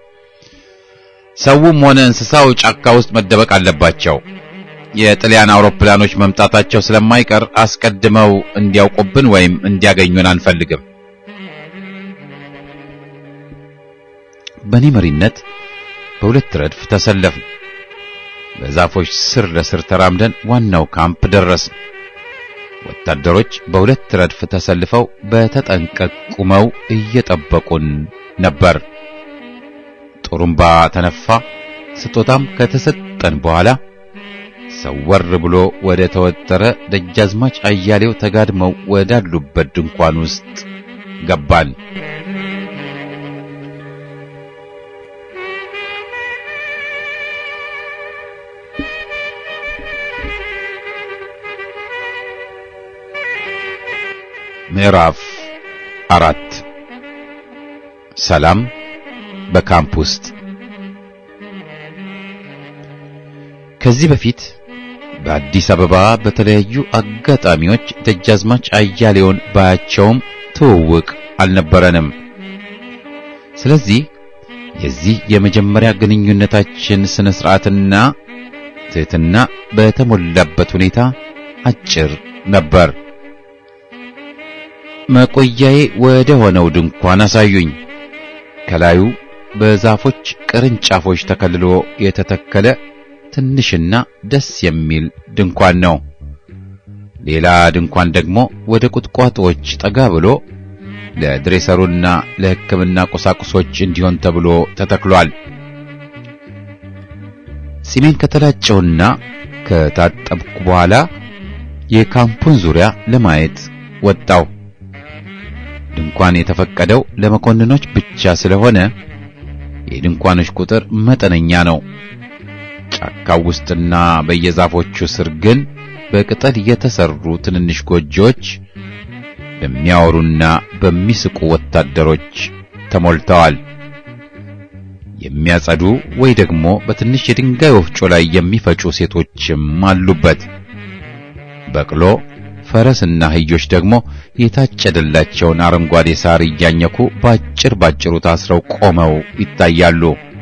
ሰውም ሆነ እንስሳው ጫካ ውስጥ መደበቅ አለባቸው። የጣሊያን አውሮፕላኖች መምጣታቸው ስለማይቀር አስቀድመው እንዲያውቁብን ወይም እንዲያገኙን አንፈልግም። በኔ መሪነት በሁለት ረድፍ ተሰለፍን። በዛፎች ስር ለስር ተራምደን ዋናው ካምፕ ደረስን። ወታደሮች በሁለት ረድፍ ተሰልፈው በተጠንቀቅ ቆመው እየጠበቁን ነበር። ጡሩምባ ተነፋ። ስጦታም ከተሰጠን በኋላ ሰወር ብሎ ወደ ተወጠረ ደጃዝማች አያሌው ተጋድመው ወዳሉበት ድንኳን ውስጥ ገባን። ምዕራፍ አራት ሰላም በካምፕ ውስጥ። ከዚህ በፊት በአዲስ አበባ በተለያዩ አጋጣሚዎች ደጃዝማች አያሌውን ባያቸውም ትውውቅ አልነበረንም። ስለዚህ የዚህ የመጀመሪያ ግንኙነታችን ስነ ስርዓትና ትህትና በተሞላበት ሁኔታ አጭር ነበር። መቆያዬ ወደ ሆነው ድንኳን አሳዩኝ። ከላዩ በዛፎች ቅርንጫፎች ተከልሎ የተተከለ ትንሽና ደስ የሚል ድንኳን ነው። ሌላ ድንኳን ደግሞ ወደ ቁጥቋጦዎች ጠጋ ብሎ ለድሬሰሩና ለሕክምና ቁሳቁሶች እንዲሆን ተብሎ ተተክሏል። ጺሜን ከተላጨውና ከታጠብኩ በኋላ የካምፑን ዙሪያ ለማየት ወጣው። ድንኳን የተፈቀደው ለመኮንኖች ብቻ ስለሆነ የድንኳኖች ቁጥር መጠነኛ ነው። ጫካው ውስጥና በየዛፎቹ ስር ግን በቅጠል የተሰሩ ትንንሽ ጎጆዎች በሚያወሩና በሚስቁ ወታደሮች ተሞልተዋል። የሚያጸዱ ወይ ደግሞ በትንሽ የድንጋይ ወፍጮ ላይ የሚፈጩ ሴቶችም አሉበት። በቅሎ ፈረስና አህዮች ደግሞ የታጨደላቸውን አረንጓዴ ሳር እያኘኩ ባጭር ባጭሩ ታስረው ቆመው ይታያሉ።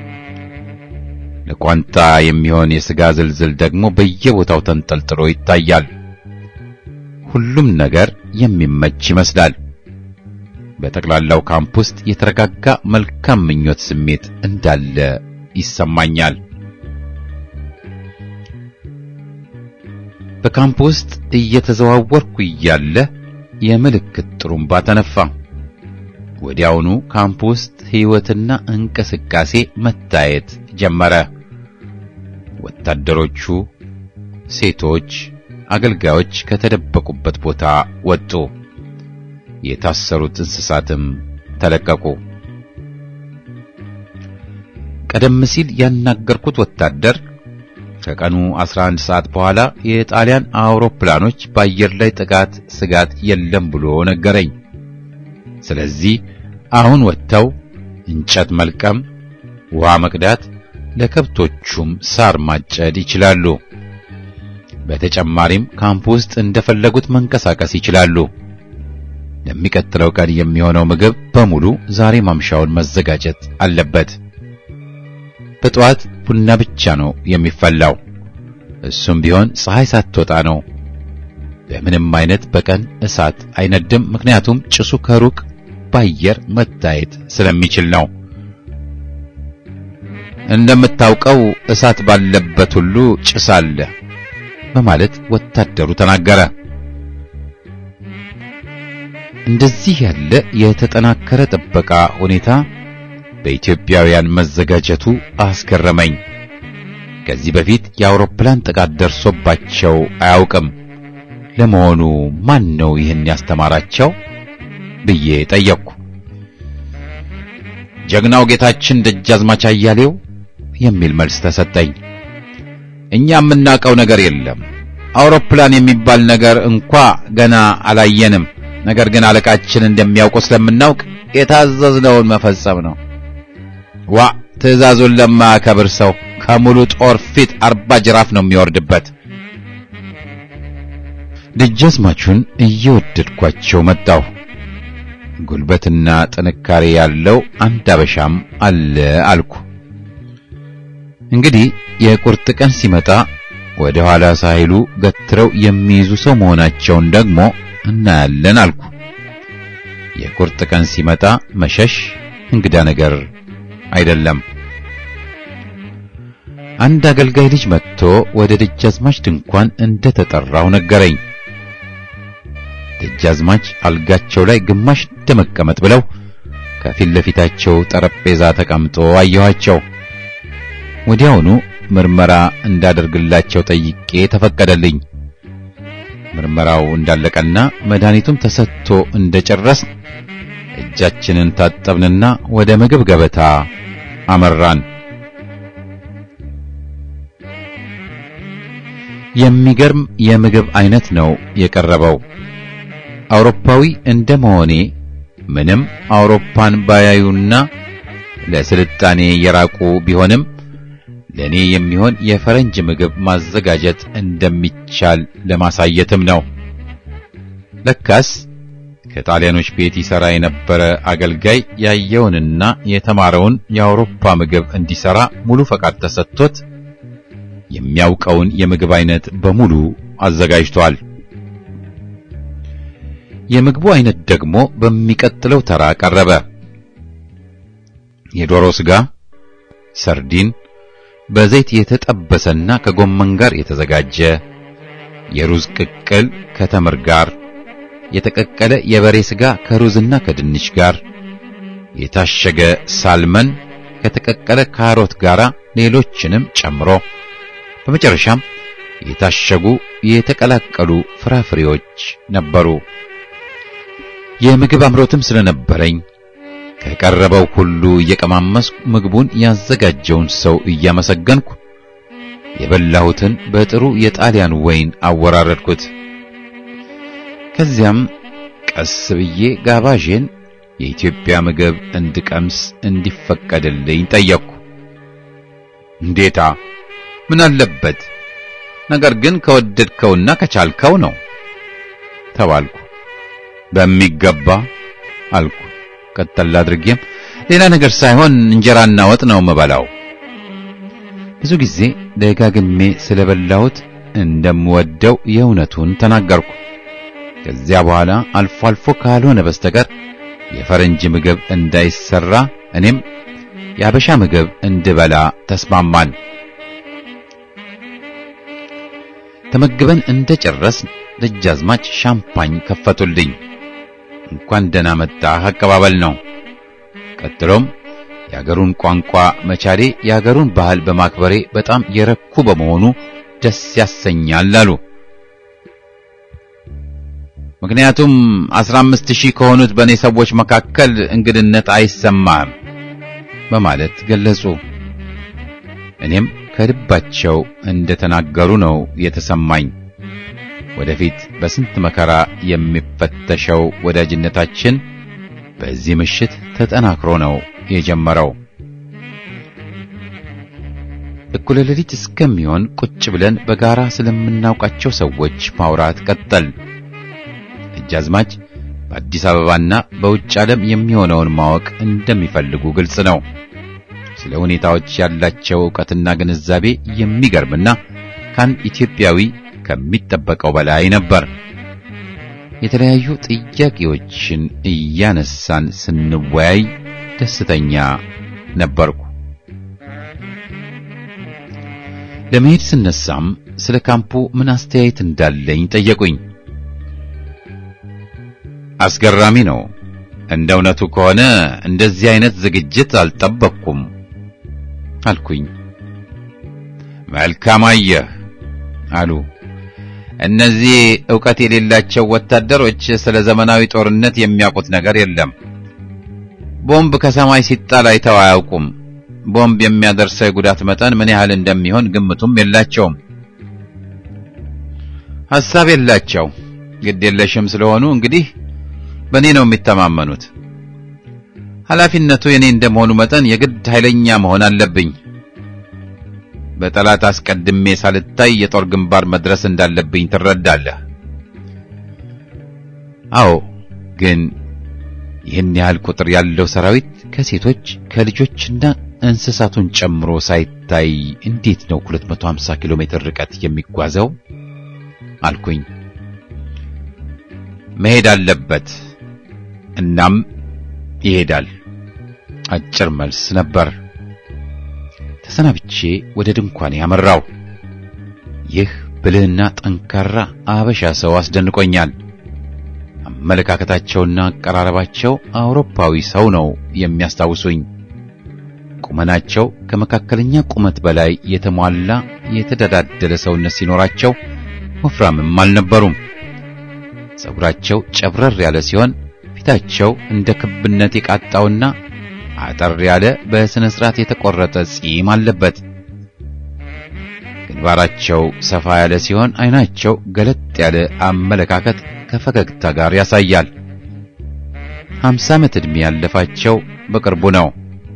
ለቋንጣ የሚሆን የሥጋ ዝልዝል ደግሞ በየቦታው ተንጠልጥሎ ይታያል። ሁሉም ነገር የሚመች ይመስላል። በጠቅላላው ካምፕ ውስጥ የተረጋጋ መልካም ምኞት ስሜት እንዳለ ይሰማኛል። በካምፕ ውስጥ እየተዘዋወርኩ እያለ የምልክት ጡሩምባ ተነፋ። ወዲያውኑ ካምፕ ውስጥ ሕይወትና እንቅስቃሴ መታየት ጀመረ። ወታደሮቹ፣ ሴቶች፣ አገልጋዮች ከተደበቁበት ቦታ ወጡ። የታሰሩት እንስሳትም ተለቀቁ። ቀደም ሲል ያናገርኩት ወታደር ከቀኑ አስራ አንድ ሰዓት በኋላ የጣሊያን አውሮፕላኖች በአየር ላይ ጥቃት ስጋት የለም ብሎ ነገረኝ። ስለዚህ አሁን ወጥተው እንጨት መልቀም፣ ውሃ መቅዳት፣ ለከብቶቹም ሳር ማጨድ ይችላሉ። በተጨማሪም ካምፕ ውስጥ እንደፈለጉት መንቀሳቀስ ይችላሉ። ለሚቀጥለው ቀን የሚሆነው ምግብ በሙሉ ዛሬ ማምሻውን መዘጋጀት አለበት። በጠዋት ቡና ብቻ ነው የሚፈላው። እሱም ቢሆን ፀሐይ ሳትወጣ ነው። በምንም አይነት በቀን እሳት አይነድም፣ ምክንያቱም ጭሱ ከሩቅ በአየር መታየት ስለሚችል ነው። እንደምታውቀው እሳት ባለበት ሁሉ ጭስ አለ በማለት ወታደሩ ተናገረ። እንደዚህ ያለ የተጠናከረ ጥበቃ ሁኔታ በኢትዮጵያውያን መዘጋጀቱ አስገረመኝ። ከዚህ በፊት የአውሮፕላን ጥቃት ደርሶባቸው አያውቅም። ለመሆኑ ማን ነው ይህን ያስተማራቸው ብዬ ጠየቅኩ። ጀግናው ጌታችን ደጃዝማች አያሌው የሚል መልስ ተሰጠኝ። እኛ የምናውቀው ነገር የለም፣ አውሮፕላን የሚባል ነገር እንኳ ገና አላየንም። ነገር ግን አለቃችን እንደሚያውቁ ስለምናውቅ የታዘዝነውን መፈጸም ነው። ዋ ትዕዛዙን ለማያከብር ሰው ከሙሉ ጦር ፊት አርባ ጅራፍ ነው የሚወርድበት። ደጃዝማቹን እየወደድኳቸው መጣሁ። ጉልበትና ጥንካሬ ያለው አንድ አበሻም አለ አልኩ። እንግዲህ የቁርጥ ቀን ሲመጣ ወደ ኋላ ሳይሉ ገትረው የሚይዙ ሰው መሆናቸውን ደግሞ እናያለን አልኩ። የቁርጥ ቀን ሲመጣ መሸሽ እንግዳ ነገር አይደለም። አንድ አገልጋይ ልጅ መጥቶ ወደ ደጃዝማች ድንኳን እንደተጠራው ነገረኝ። ደጃዝማች አልጋቸው ላይ ግማሽ እንደመቀመጥ ብለው ከፊት ለፊታቸው ጠረጴዛ ተቀምጦ አየኋቸው። ወዲያውኑ ምርመራ እንዳደርግላቸው ጠይቄ ተፈቀደልኝ። ምርመራው እንዳለቀና መድኃኒቱም ተሰጥቶ እንደጨረስ እጃችንን ታጠብንና ወደ ምግብ ገበታ አመራን። የሚገርም የምግብ አይነት ነው የቀረበው። አውሮፓዊ እንደመሆኔ ምንም አውሮፓን ባያዩና ለስልጣኔ የራቁ ቢሆንም ለኔ የሚሆን የፈረንጅ ምግብ ማዘጋጀት እንደሚቻል ለማሳየትም ነው። ለካስ ከጣሊያኖች ቤት ይሰራ የነበረ አገልጋይ ያየውንና የተማረውን የአውሮፓ ምግብ እንዲሰራ ሙሉ ፈቃድ ተሰጥቶት የሚያውቀውን የምግብ አይነት በሙሉ አዘጋጅቷል። የምግቡ አይነት ደግሞ በሚቀጥለው ተራ ቀረበ። የዶሮ ስጋ፣ ሰርዲን፣ በዘይት የተጠበሰና ከጎመን ጋር የተዘጋጀ፣ የሩዝ ቅቅል ከተምር ጋር፣ የተቀቀለ የበሬ ስጋ ከሩዝና ከድንች ጋር፣ የታሸገ ሳልመን ከተቀቀለ ካሮት ጋር ሌሎችንም ጨምሮ በመጨረሻም የታሸጉ የተቀላቀሉ ፍራፍሬዎች ነበሩ። የምግብ አምሮትም ስለነበረኝ ከቀረበው ሁሉ እየቀማመስኩ ምግቡን ያዘጋጀውን ሰው እያመሰገንኩ የበላሁትን በጥሩ የጣሊያን ወይን አወራረድኩት። ከዚያም ቀስ ብዬ ጋባዤን የኢትዮጵያ ምግብ እንድቀምስ እንዲፈቀድልኝ ጠየቅኩ። እንዴታ ምን አለበት፣ ነገር ግን ከወደድከውና ከቻልከው ነው ተባልኩ። በሚገባ አልኩ። ቀጠል አድርጌም ሌላ ነገር ሳይሆን እንጀራና ወጥ ነው የምበላው። ብዙ ጊዜ ደጋግሜ ስለበላሁት እንደምወደው የእውነቱን ተናገርኩ። ከዚያ በኋላ አልፎ አልፎ ካልሆነ በስተቀር የፈረንጅ ምግብ እንዳይሰራ እኔም የአበሻ ምግብ እንድበላ ተስማማን። ተመግበን እንደጨረስ ደጃዝማች ሻምፓኝ ከፈቱልኝ። እንኳን ደህና መጣህ አቀባበል ነው። ቀጥሎም የአገሩን ቋንቋ መቻሌ የአገሩን ባህል በማክበሬ በጣም የረኩ በመሆኑ ደስ ያሰኛል አሉ። ምክንያቱም አስራ አምስት ሺህ ከሆኑት በእኔ ሰዎች መካከል እንግድነት አይሰማም በማለት ገለጹ። እኔም ከልባቸው እንደተናገሩ ነው የተሰማኝ። ወደፊት በስንት መከራ የሚፈተሸው ወዳጅነታችን በዚህ ምሽት ተጠናክሮ ነው የጀመረው። እኩለ ሌሊት እስከሚሆን ቁጭ ብለን በጋራ ስለምናውቃቸው ሰዎች ማውራት ቀጠል። ደጃዝማች በአዲስ አበባና በውጭ ዓለም የሚሆነውን ማወቅ እንደሚፈልጉ ግልጽ ነው። ስለ ሁኔታዎች ያላቸው ዕውቀትና ግንዛቤ የሚገርምና ከአንድ ኢትዮጵያዊ ከሚጠበቀው በላይ ነበር። የተለያዩ ጥያቄዎችን እያነሳን ስንወያይ ደስተኛ ነበርኩ። ለመሄድ ስነሳም ስለ ካምፑ ምን አስተያየት እንዳለኝ ጠየቁኝ። አስገራሚ ነው። እንደ እውነቱ ከሆነ እንደዚህ አይነት ዝግጅት አልጠበቅኩም አልኩኝ። መልካም አየህ አሉ። እነዚህ ዕውቀት የሌላቸው ወታደሮች ስለ ዘመናዊ ጦርነት የሚያውቁት ነገር የለም። ቦምብ ከሰማይ ሲጣል አይተው አያውቁም። ቦምብ የሚያደርሰው ጉዳት መጠን ምን ያህል እንደሚሆን ግምቱም የላቸውም። ሐሳብ የላቸው ግድ የለሽም ስለሆኑ እንግዲህ በእኔ ነው የሚተማመኑት። ኃላፊነቱ የኔ እንደመሆኑ መጠን የግድ ኃይለኛ መሆን አለብኝ። በጠላት አስቀድሜ ሳልታይ የጦር ግንባር መድረስ እንዳለብኝ ትረዳለህ። አዎ፣ ግን ይህን ያህል ቁጥር ያለው ሰራዊት ከሴቶች ከልጆችና እንስሳቱን ጨምሮ ሳይታይ እንዴት ነው ሁለት መቶ ሃምሳ ኪሎ ሜትር ርቀት የሚጓዘው አልኩኝ። መሄድ አለበት፣ እናም ይሄዳል። አጭር መልስ ነበር። ተሰናብቼ ወደ ድንኳኔ ያመራው። ይህ ብልህና ጠንካራ አበሻ ሰው አስደንቆኛል። አመለካከታቸውና አቀራረባቸው አውሮፓዊ ሰው ነው የሚያስታውሱኝ። ቁመናቸው ከመካከለኛ ቁመት በላይ የተሟላ የተደላደለ ሰውነት ሲኖራቸው ወፍራምም አልነበሩም። ጸጉራቸው ጨብረር ያለ ሲሆን ፊታቸው እንደ ክብነት የቃጣውና አጠር ያለ በስነ ስርዓት የተቆረጠ ጺም አለበት። ግንባራቸው ሰፋ ያለ ሲሆን አይናቸው ገለጥ ያለ አመለካከት ከፈገግታ ጋር ያሳያል። ሃምሳ ዓመት ዕድሜ ያለፋቸው በቅርቡ ነው።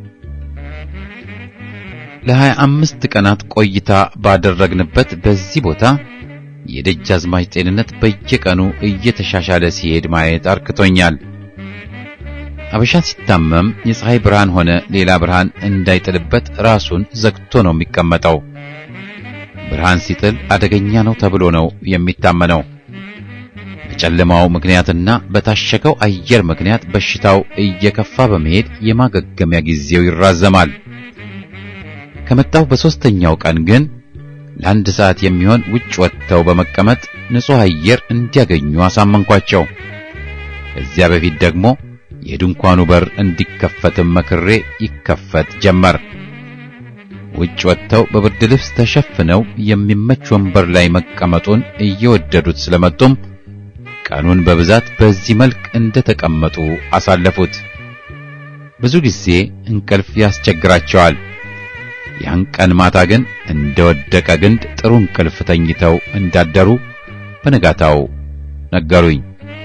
ለሀያ አምስት ቀናት ቆይታ ባደረግንበት በዚህ ቦታ የደጃዝማች ጤንነት በየቀኑ እየተሻሻለ ሲሄድ ማየት አርክቶኛል። አበሻ ሲታመም የፀሐይ ብርሃን ሆነ ሌላ ብርሃን እንዳይጥልበት ራሱን ዘግቶ ነው የሚቀመጠው። ብርሃን ሲጥል አደገኛ ነው ተብሎ ነው የሚታመነው። በጨለማው ምክንያትና በታሸገው አየር ምክንያት በሽታው እየከፋ በመሄድ የማገገሚያ ጊዜው ይራዘማል። ከመጣው በሶስተኛው ቀን ግን ለአንድ ሰዓት የሚሆን ውጭ ወጥተው በመቀመጥ ንጹህ አየር እንዲያገኙ አሳመንኳቸው። ከዚያ በፊት ደግሞ የድንኳኑ በር እንዲከፈትም መክሬ ይከፈት ጀመር። ውጭ ወጥተው በብርድ ልብስ ተሸፍነው የሚመች ወንበር ላይ መቀመጡን እየወደዱት ስለመጡም ቀኑን በብዛት በዚህ መልክ እንደተቀመጡ አሳለፉት። ብዙ ጊዜ እንቅልፍ ያስቸግራቸዋል። ያን ቀን ማታ ግን እንደወደቀ ግንድ ጥሩ እንቅልፍ ተኝተው እንዳደሩ በነጋታው ነገሩኝ።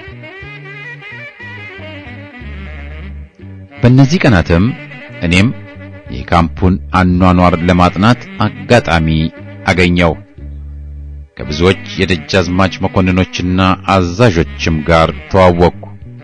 በእነዚህ ቀናትም እኔም የካምፑን አኗኗር ለማጥናት አጋጣሚ አገኘው። ከብዙዎች የደጃዝማች መኮንኖችና አዛዦችም ጋር ተዋወቅኩ።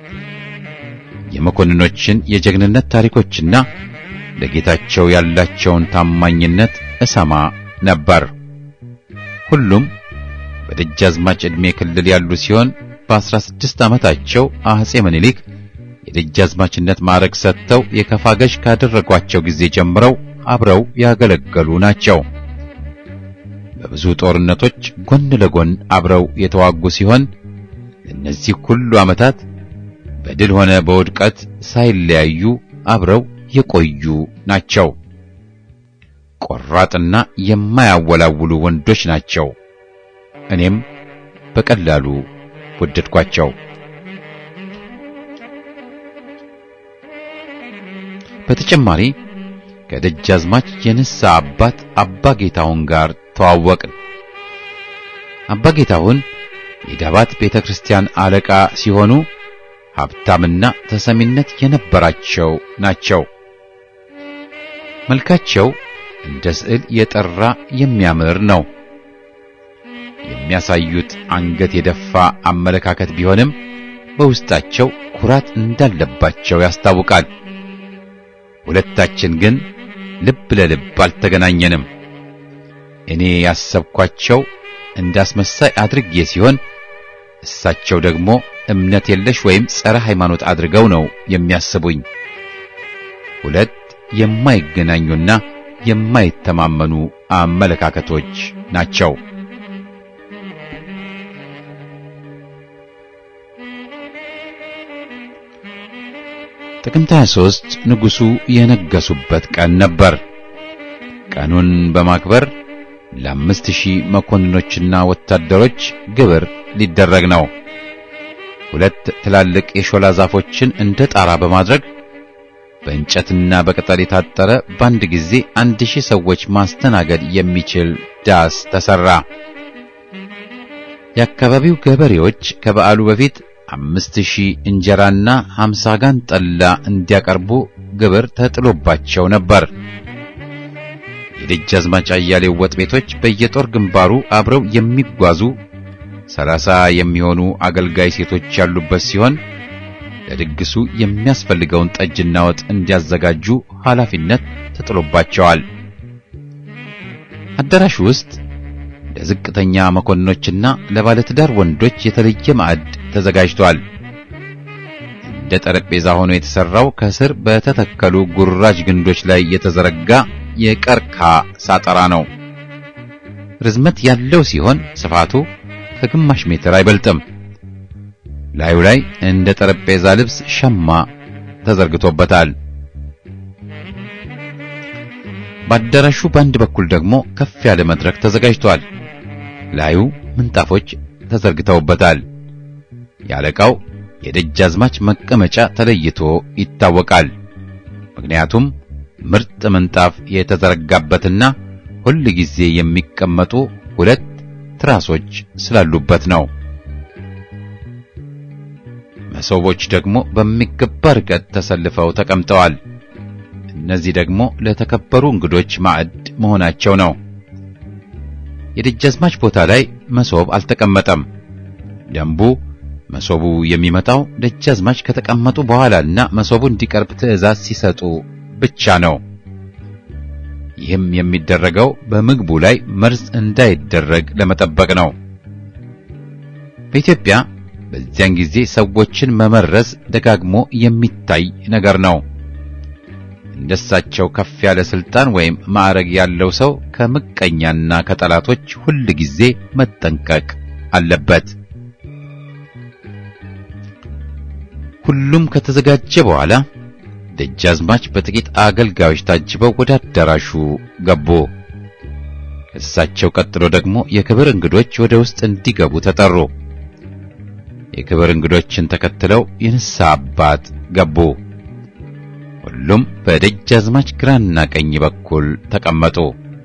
የመኮንኖችን የጀግንነት ታሪኮችና ለጌታቸው ያላቸውን ታማኝነት እሰማ ነበር። ሁሉም በደጃዝማች ዕድሜ ክልል ያሉ ሲሆን በአስራ ስድስት ዓመታቸው አጼ ምኒልክ የደጃዝማችነት ማዕረግ ሰጥተው የከፋ ገዥ ካደረጓቸው ጊዜ ጀምረው አብረው ያገለገሉ ናቸው። በብዙ ጦርነቶች ጎን ለጎን አብረው የተዋጉ ሲሆን እነዚህ ሁሉ ዓመታት በድል ሆነ በውድቀት ሳይለያዩ አብረው የቆዩ ናቸው። ቆራጥና የማያወላውሉ ወንዶች ናቸው። እኔም በቀላሉ ወደድኳቸው። በተጨማሪ ከደጃዝማች የንሳ አባት አባ ጌታሁን ጋር ተዋወቅን። አባ ጌታሁን የዳባት ቤተክርስቲያን አለቃ ሲሆኑ ሀብታምና ተሰሚነት የነበራቸው ናቸው። መልካቸው እንደ ስዕል የጠራ የሚያምር ነው። የሚያሳዩት አንገት የደፋ አመለካከት ቢሆንም በውስጣቸው ኩራት እንዳለባቸው ያስታውቃል። ሁለታችን ግን ልብ ለልብ አልተገናኘንም። እኔ ያሰብኳቸው እንዳስመሳይ አድርጌ ሲሆን እሳቸው ደግሞ እምነት የለሽ ወይም ጸረ ሃይማኖት አድርገው ነው የሚያስቡኝ። ሁለት የማይገናኙና የማይተማመኑ አመለካከቶች ናቸው። ጥቅምት ሃያ ሦስት ንጉሡ የነገሱበት ቀን ነበር። ቀኑን በማክበር ለአምስት ሺህ መኮንኖችና ወታደሮች ግብር ሊደረግ ነው። ሁለት ትላልቅ የሾላ ዛፎችን እንደ ጣራ በማድረግ በእንጨትና በቅጠል የታጠረ በአንድ ጊዜ አንድ ሺህ ሰዎች ማስተናገድ የሚችል ዳስ ተሰራ። የአካባቢው ገበሬዎች ከበዓሉ በፊት አምስት ሺህ እንጀራና ሀምሳ ጋን ጠላ እንዲያቀርቡ ግብር ተጥሎባቸው ነበር። የደጃዝማች አያሌው ወጥ ቤቶች በየጦር ግንባሩ አብረው የሚጓዙ ሰላሳ የሚሆኑ አገልጋይ ሴቶች ያሉበት ሲሆን ለድግሱ የሚያስፈልገውን ጠጅና ወጥ እንዲያዘጋጁ ኃላፊነት ተጥሎባቸዋል። አዳራሹ ውስጥ ለዝቅተኛ መኮንኖችና ለባለትዳር ወንዶች የተለየ ማዕድ ተዘጋጅቷል። እንደ ጠረጴዛ ሆኖ የተሰራው ከስር በተተከሉ ጉራጅ ግንዶች ላይ የተዘረጋ የቀርካ ሳጠራ ነው። ርዝመት ያለው ሲሆን ስፋቱ ከግማሽ ሜትር አይበልጥም። ላዩ ላይ እንደ ጠረጴዛ ልብስ ሸማ ተዘርግቶበታል። በአዳራሹ በአንድ በኩል ደግሞ ከፍ ያለ መድረክ ተዘጋጅቷል። ላዩ ምንጣፎች ተዘርግተውበታል። ያለቃው የደጃዝማች መቀመጫ ተለይቶ ይታወቃል። ምክንያቱም ምርጥ ምንጣፍ የተዘረጋበትና ሁል ጊዜ የሚቀመጡ ሁለት ትራሶች ስላሉበት ነው። መሶቦች ደግሞ በሚገባ ርቀት ተሰልፈው ተቀምጠዋል። እነዚህ ደግሞ ለተከበሩ እንግዶች ማዕድ መሆናቸው ነው። የደጃዝማች ቦታ ላይ መሶብ አልተቀመጠም። ደንቡ መሶቡ የሚመጣው ደጃዝማች ከተቀመጡ በኋላና መሶቡ እንዲቀርብ ትዕዛዝ ሲሰጡ ብቻ ነው። ይህም የሚደረገው በምግቡ ላይ መርዝ እንዳይደረግ ለመጠበቅ ነው። በኢትዮጵያ በዚያን ጊዜ ሰዎችን መመረዝ ደጋግሞ የሚታይ ነገር ነው። እንደሳቸው ከፍ ያለ ስልጣን ወይም ማዕረግ ያለው ሰው ከምቀኛና ከጠላቶች ሁል ጊዜ መጠንቀቅ አለበት። ሁሉም ከተዘጋጀ በኋላ ደጃዝማች በጥቂት አገልጋዮች ታጅበው ወደ አዳራሹ ገቡ። ከእሳቸው ቀጥሎ ደግሞ የክብር እንግዶች ወደ ውስጥ እንዲገቡ ተጠሩ። የክብር እንግዶችን ተከትለው የንስሐ አባት ገቡ። ሁሉም በደጃዝማች ግራና ቀኝ በኩል ተቀመጡ።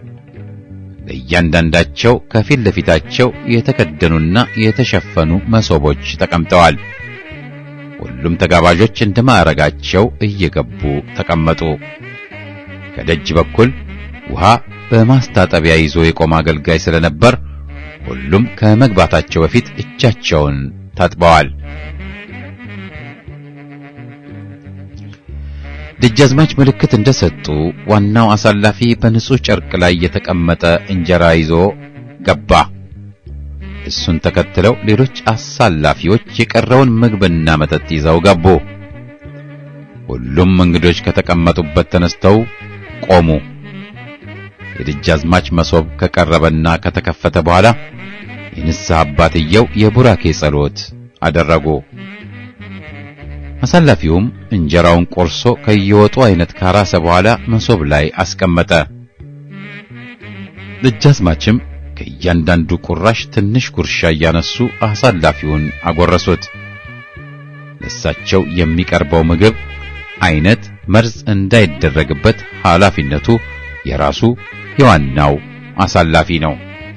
ለእያንዳንዳቸው ከፊት ለፊታቸው የተከደኑና የተሸፈኑ መሶቦች ተቀምጠዋል። ሁሉም ተጋባዦች እንደ ማዕረጋቸው እየገቡ ተቀመጡ። ከደጅ በኩል ውሃ በማስታጠቢያ ይዞ የቆመ አገልጋይ ስለነበር ሁሉም ከመግባታቸው በፊት እጃቸውን ታጥበዋል። ደጃዝማች ምልክት እንደሰጡ ዋናው አሳላፊ በንጹህ ጨርቅ ላይ የተቀመጠ እንጀራ ይዞ ገባ። እሱን ተከትለው ሌሎች አሳላፊዎች የቀረውን ምግብና መጠጥ ይዘው ገቡ። ሁሉም እንግዶች ከተቀመጡበት ተነስተው ቆሙ። የደጃዝማች መሶብ ከቀረበና ከተከፈተ በኋላ የንስሐ አባትየው የቡራኬ ጸሎት አደረጉ። አሳላፊውም እንጀራውን ቆርሶ ከየወጡ አይነት ካራሰ በኋላ መሶብ ላይ አስቀመጠ። ደጃዝማችም ከእያንዳንዱ ቁራሽ ትንሽ ጉርሻ እያነሱ አሳላፊውን አጎረሱት። ለሳቸው የሚቀርበው ምግብ አይነት መርዝ እንዳይደረግበት ኃላፊነቱ የራሱ የዋናው አሳላፊ ነው።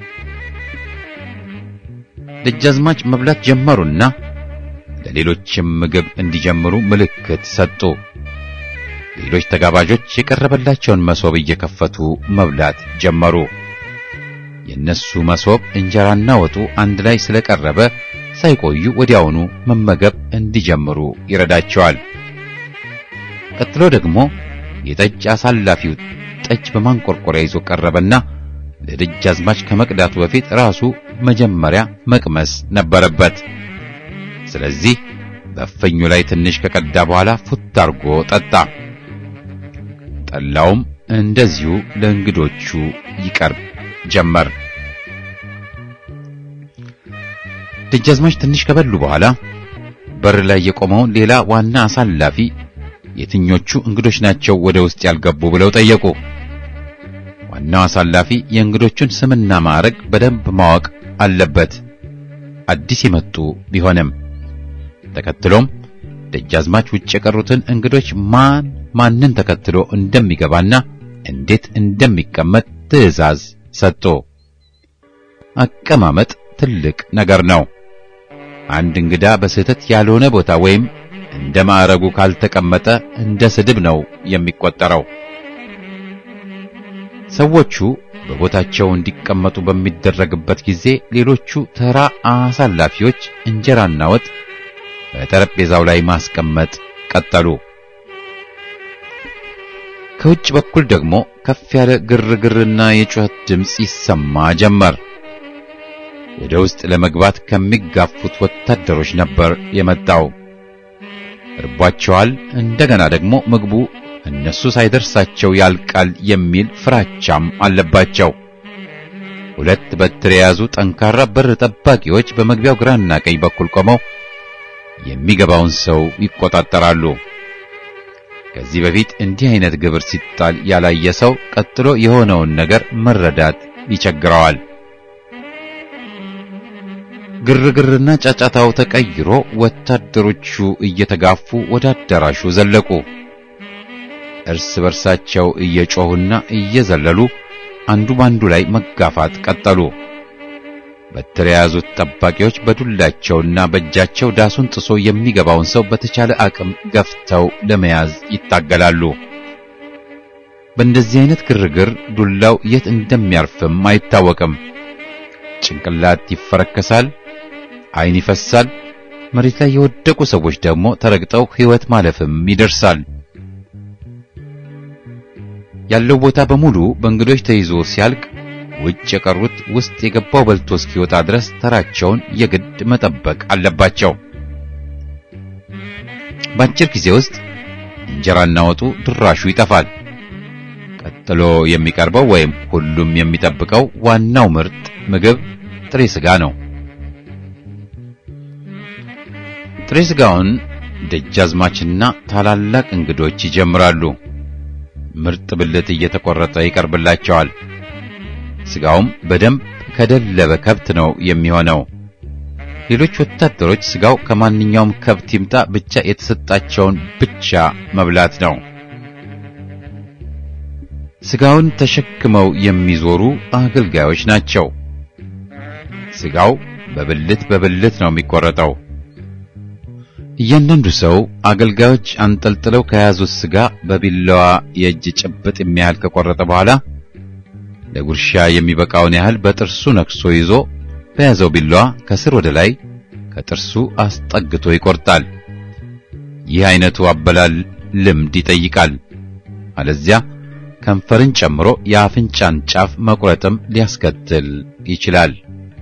ደጃዝማች መብላት ጀመሩና ለሌሎችም ምግብ እንዲጀምሩ ምልክት ሰጡ። ሌሎች ተጋባዦች የቀረበላቸውን መሶብ እየከፈቱ መብላት ጀመሩ። የነሱ መሶብ እንጀራና ወጡ አንድ ላይ ስለቀረበ ሳይቆዩ ወዲያውኑ መመገብ እንዲጀምሩ ይረዳቸዋል። ቀጥሎ ደግሞ የጠጅ አሳላፊው ጠጅ በማንቆርቆሪያ ይዞ ቀረበና ለደጃዝማች ከመቅዳቱ በፊት ራሱ መጀመሪያ መቅመስ ነበረበት። ስለዚህ በእፍኙ ላይ ትንሽ ከቀዳ በኋላ ፉት አርጎ ጠጣ። ጠላውም እንደዚሁ ለእንግዶቹ ይቀርብ ጀመር። ደጃዝማች ትንሽ ከበሉ በኋላ በር ላይ የቆመውን ሌላ ዋና አሳላፊ የትኞቹ እንግዶች ናቸው ወደ ውስጥ ያልገቡ ብለው ጠየቁ። ዋናው አሳላፊ የእንግዶቹን ስምና ማዕረግ በደንብ ማወቅ አለበት፣ አዲስ የመጡ ቢሆንም። ተከትሎም ደጃዝማች ውጭ የቀሩትን እንግዶች ማን ማንን ተከትሎ እንደሚገባና እንዴት እንደሚቀመጥ ትዕዛዝ ሰጡ። አቀማመጥ ትልቅ ነገር ነው። አንድ እንግዳ በስህተት ያልሆነ ቦታ ወይም እንደ ማዕረጉ ካልተቀመጠ እንደ ስድብ ነው የሚቆጠረው። ሰዎቹ በቦታቸው እንዲቀመጡ በሚደረግበት ጊዜ ሌሎቹ ተራ አሳላፊዎች እንጀራና ወጥ በጠረጴዛው ላይ ማስቀመጥ ቀጠሉ። ከውጭ በኩል ደግሞ ከፍ ያለ ግርግርና የጩኸት ድምጽ ይሰማ ጀመር። ወደ ውስጥ ለመግባት ከሚጋፉት ወታደሮች ነበር የመጣው። እርቧቸዋል፣ እንደገና ደግሞ ምግቡ እነሱ ሳይደርሳቸው ያልቃል የሚል ፍራቻም አለባቸው። ሁለት በትር የያዙ ጠንካራ በር ጠባቂዎች በመግቢያው ግራና ቀኝ በኩል ቆመው የሚገባውን ሰው ይቆጣጠራሉ። ከዚህ በፊት እንዲህ አይነት ግብር ሲጣል ያላየ ሰው ቀጥሎ የሆነውን ነገር መረዳት ይቸግረዋል። ግርግርና ጫጫታው ተቀይሮ ወታደሮቹ እየተጋፉ ወደ አዳራሹ ዘለቁ። እርስ በርሳቸው እየጮሁና እየዘለሉ አንዱ ባንዱ ላይ መጋፋት ቀጠሉ። በትር የያዙት ጠባቂዎች በዱላቸውና በእጃቸው ዳሱን ጥሶ የሚገባውን ሰው በተቻለ አቅም ገፍተው ለመያዝ ይታገላሉ። በእንደዚህ አይነት ግርግር ዱላው የት እንደሚያርፍም አይታወቅም። ጭንቅላት ይፈረከሳል፣ ዓይን ይፈሳል። መሬት ላይ የወደቁ ሰዎች ደግሞ ተረግጠው ሕይወት ማለፍም ይደርሳል። ያለው ቦታ በሙሉ በእንግዶች ተይዞ ሲያልቅ ውጭ የቀሩት ውስጥ የገባው በልቶ እስኪወጣ ድረስ ተራቸውን የግድ መጠበቅ አለባቸው። በአጭር ጊዜ ውስጥ እንጀራና ወጡ ድራሹ ይጠፋል። ቀጥሎ የሚቀርበው ወይም ሁሉም የሚጠብቀው ዋናው ምርጥ ምግብ ጥሬ ስጋ ነው። ጥሬ ስጋውን ደጃዝማችና ታላላቅ እንግዶች ይጀምራሉ። ምርጥ ብልት እየተቆረጠ ይቀርብላቸዋል። ስጋውም በደንብ ከደለበ ከብት ነው የሚሆነው። ሌሎች ወታደሮች ስጋው ከማንኛውም ከብት ይምጣ ብቻ የተሰጣቸውን ብቻ መብላት ነው። ስጋውን ተሸክመው የሚዞሩ አገልጋዮች ናቸው። ስጋው በብልት በብልት ነው የሚቆረጠው። እያንዳንዱ ሰው አገልጋዮች አንጠልጥለው ከያዙት ስጋ በቢላዋ የእጅ ጭብጥ የሚያህል ከቆረጠ በኋላ ለጉርሻ የሚበቃውን ያህል በጥርሱ ነክሶ ይዞ በያዘው ቢላዋ ከስር ወደ ላይ ከጥርሱ አስጠግቶ ይቆርጣል። ይህ አይነቱ አበላል ልምድ ይጠይቃል። አለዚያ ከንፈርን ጨምሮ የአፍንጫን ጫፍ መቁረጥም ሊያስከትል ይችላል።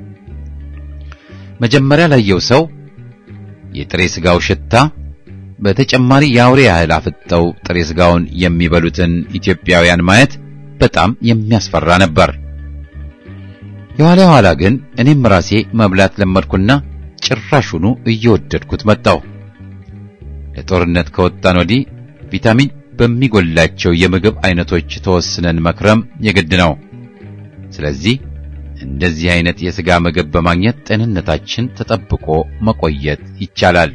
መጀመሪያ ላየው ሰው የጥሬ ስጋው ሽታ በተጨማሪ የአውሬ ያህል አፍጠው ጥሬ ስጋውን የሚበሉትን ኢትዮጵያውያን ማየት በጣም የሚያስፈራ ነበር። የኋላ ኋላ ግን እኔም ራሴ መብላት ለመድኩና ጭራሹኑ እየወደድኩት መጣው። ለጦርነት ከወጣን ወዲህ ቪታሚን በሚጎላቸው የምግብ አይነቶች ተወስነን መክረም የግድ ነው። ስለዚህ እንደዚህ አይነት የሥጋ ምግብ በማግኘት ጤንነታችን ተጠብቆ መቆየት ይቻላል።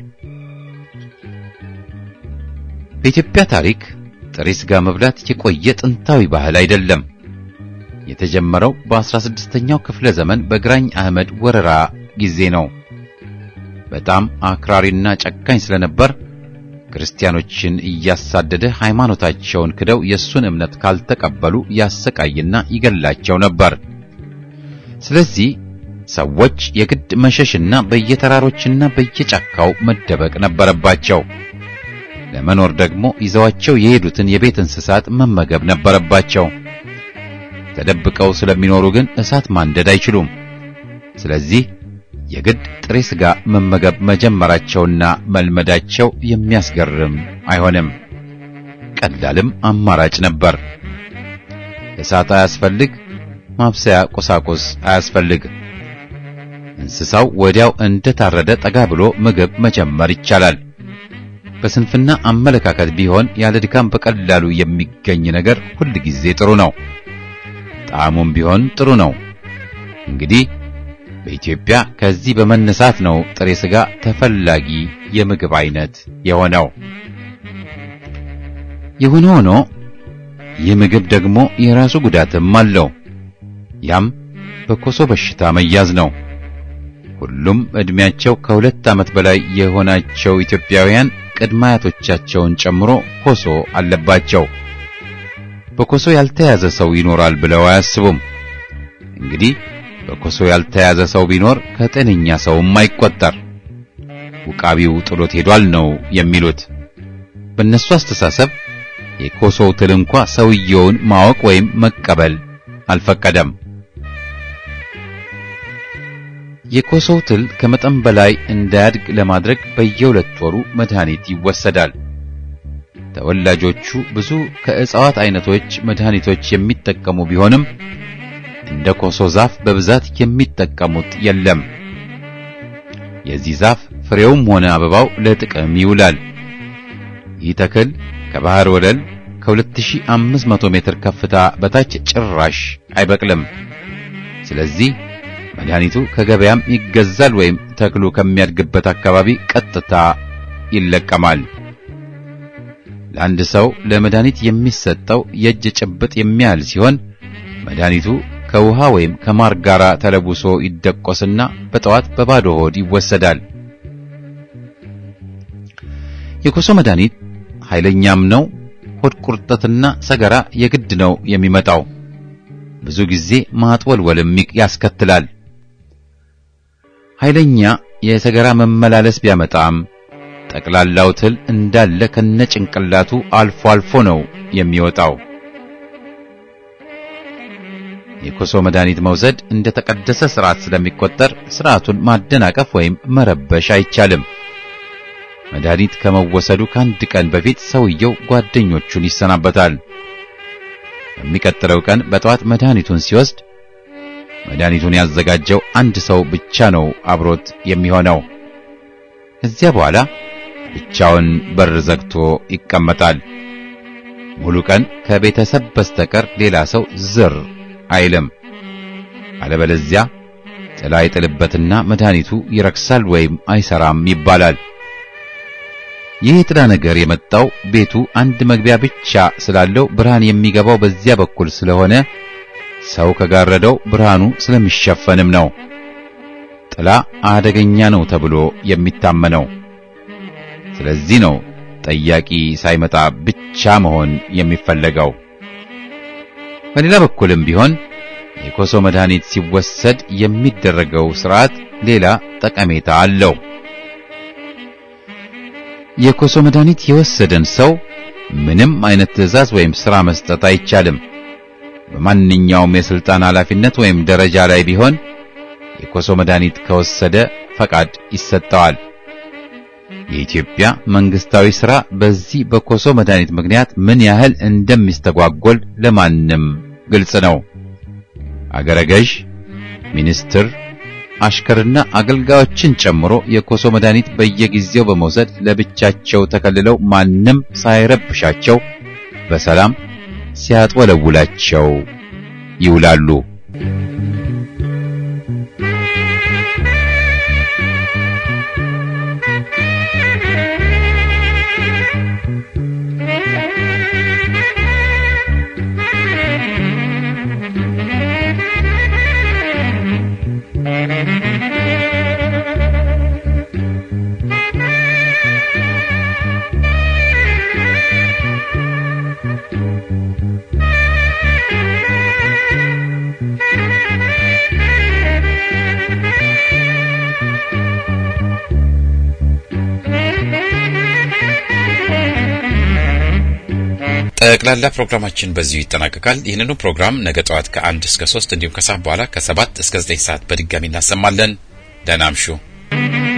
በኢትዮጵያ ታሪክ ጥሬ ሥጋ መብላት የቆየ ጥንታዊ ባህል አይደለም። የተጀመረው በአስራ ስድስተኛው ክፍለ ዘመን በግራኝ አህመድ ወረራ ጊዜ ነው። በጣም አክራሪና ጨካኝ ስለነበር ክርስቲያኖችን እያሳደደ ሃይማኖታቸውን ክደው የሱን እምነት ካልተቀበሉ ያሰቃይና ይገላቸው ነበር። ስለዚህ ሰዎች የግድ መሸሽና በየተራሮችና በየጫካው መደበቅ ነበረባቸው። ለመኖር ደግሞ ይዘዋቸው የሄዱትን የቤት እንስሳት መመገብ ነበረባቸው። ተደብቀው ስለሚኖሩ ግን እሳት ማንደድ አይችሉም። ስለዚህ የግድ ጥሬ ሥጋ መመገብ መጀመራቸውና መልመዳቸው የሚያስገርም አይሆንም። ቀላልም አማራጭ ነበር። እሳት አያስፈልግ፣ ማብሰያ ቁሳቁስ አያስፈልግ። እንስሳው ወዲያው እንደታረደ ጠጋ ብሎ ምግብ መጀመር ይቻላል። በስንፍና አመለካከት ቢሆን ያለ ድካም በቀላሉ የሚገኝ ነገር ሁሉ ጊዜ ጥሩ ነው። ጣዕሙም ቢሆን ጥሩ ነው። እንግዲህ በኢትዮጵያ ከዚህ በመነሳት ነው ጥሬ ሥጋ ተፈላጊ የምግብ አይነት የሆነው። ይሁን ሆኖ የምግብ ደግሞ የራሱ ጉዳትም አለው። ያም በኮሶ በሽታ መያዝ ነው። ሁሉም እድሜያቸው ከሁለት ዓመት በላይ የሆናቸው ኢትዮጵያውያን ቅድመ አያቶቻቸውን ጨምሮ ኮሶ አለባቸው። በኮሶ ያልተያዘ ሰው ይኖራል ብለው አያስቡም። እንግዲህ በኮሶ ያልተያዘ ሰው ቢኖር ከጤነኛ ሰውም አይቆጠር፣ ውቃቢው ጥሎት ሄዷል ነው የሚሉት። በእነሱ አስተሳሰብ የኮሶው ትል እንኳ ሰውየውን ማወቅ ወይም መቀበል አልፈቀደም። የኮሶው ትል ከመጠን በላይ እንዳያድግ ለማድረግ በየሁለት ወሩ መድኃኒት ይወሰዳል። ተወላጆቹ ብዙ ከእጽዋት አይነቶች መድኃኒቶች የሚጠቀሙ ቢሆንም እንደ ኮሶ ዛፍ በብዛት የሚጠቀሙት የለም። የዚህ ዛፍ ፍሬውም ሆነ አበባው ለጥቅም ይውላል። ይህ ተክል ከባህር ወለል ከሁለት ሺህ አምስት መቶ ሜትር ከፍታ በታች ጭራሽ አይበቅልም። ስለዚህ መድኃኒቱ ከገበያም ይገዛል ወይም ተክሉ ከሚያድግበት አካባቢ ቀጥታ ይለቀማል። ለአንድ ሰው ለመድኃኒት የሚሰጠው የእጅ ጭብጥ የሚያህል ሲሆን መድኃኒቱ ከውሃ ወይም ከማር ጋር ተለውሶ ይደቆስና በጠዋት በባዶ ሆድ ይወሰዳል። የኮሶ መድኃኒት ኃይለኛም ነው። ሆድ ቁርጠትና ሰገራ የግድ ነው የሚመጣው። ብዙ ጊዜ ማጥወልወልም ያስከትላል። ኃይለኛ የሰገራ መመላለስ ቢያመጣም ጠቅላላው ትል እንዳለ ከነጭንቅላቱ አልፎ አልፎ ነው የሚወጣው። የኮሶ መድኃኒት መውሰድ እንደ ተቀደሰ ሥርዓት ስለሚቆጠር ሥርዓቱን ማደናቀፍ ወይም መረበሽ አይቻልም። መድኃኒት ከመወሰዱ ከአንድ ቀን በፊት ሰውየው ጓደኞቹን ይሰናበታል። በሚቀጥለው ቀን በጠዋት መድኃኒቱን ሲወስድ መድኃኒቱን ያዘጋጀው አንድ ሰው ብቻ ነው አብሮት የሚሆነው። ከዚያ በኋላ ብቻውን በር ዘግቶ ይቀመጣል። ሙሉ ቀን ከቤተሰብ በስተቀር ሌላ ሰው ዝር አይልም። አለበለዚያ ጥላ ይጥልበትና መድኃኒቱ ይረክሳል ወይም አይሰራም ይባላል። ይህ ጥላ ነገር የመጣው ቤቱ አንድ መግቢያ ብቻ ስላለው ብርሃን የሚገባው በዚያ በኩል ስለሆነ ሰው ከጋረደው ብርሃኑ ስለሚሸፈንም ነው። ጥላ አደገኛ ነው ተብሎ የሚታመነው። ስለዚህ ነው ጠያቂ ሳይመጣ ብቻ መሆን የሚፈለገው። በሌላ በኩልም ቢሆን የኮሶ መድኃኒት ሲወሰድ የሚደረገው ሥርዓት ሌላ ጠቀሜታ አለው። የኮሶ መድኃኒት የወሰደን ሰው ምንም አይነት ትዕዛዝ ወይም ሥራ መስጠት አይቻልም። በማንኛውም የሥልጣን ኃላፊነት ወይም ደረጃ ላይ ቢሆን የኮሶ መድኃኒት ከወሰደ ፈቃድ ይሰጠዋል። የኢትዮጵያ መንግስታዊ ሥራ በዚህ በኮሶ መድኃኒት ምክንያት ምን ያህል እንደሚስተጓጎል ለማንም ግልጽ ነው። አገረ ገዥ፣ ሚኒስትር፣ አሽከርና አገልጋዮችን ጨምሮ የኮሶ መድኃኒት በየጊዜው በመውሰድ ለብቻቸው ተከልለው ማንም ሳይረብሻቸው በሰላም ሲያጥወለውላቸው ይውላሉ። ጠቅላላ ፕሮግራማችን በዚሁ ይጠናቀቃል። ይህንኑ ፕሮግራም ነገ ጠዋት ከአንድ እስከ ሶስት እንዲሁም ከሰዓት በኋላ ከሰባት እስከ ዘጠኝ ሰዓት በድጋሚ እናሰማለን። ደህና እምሹ።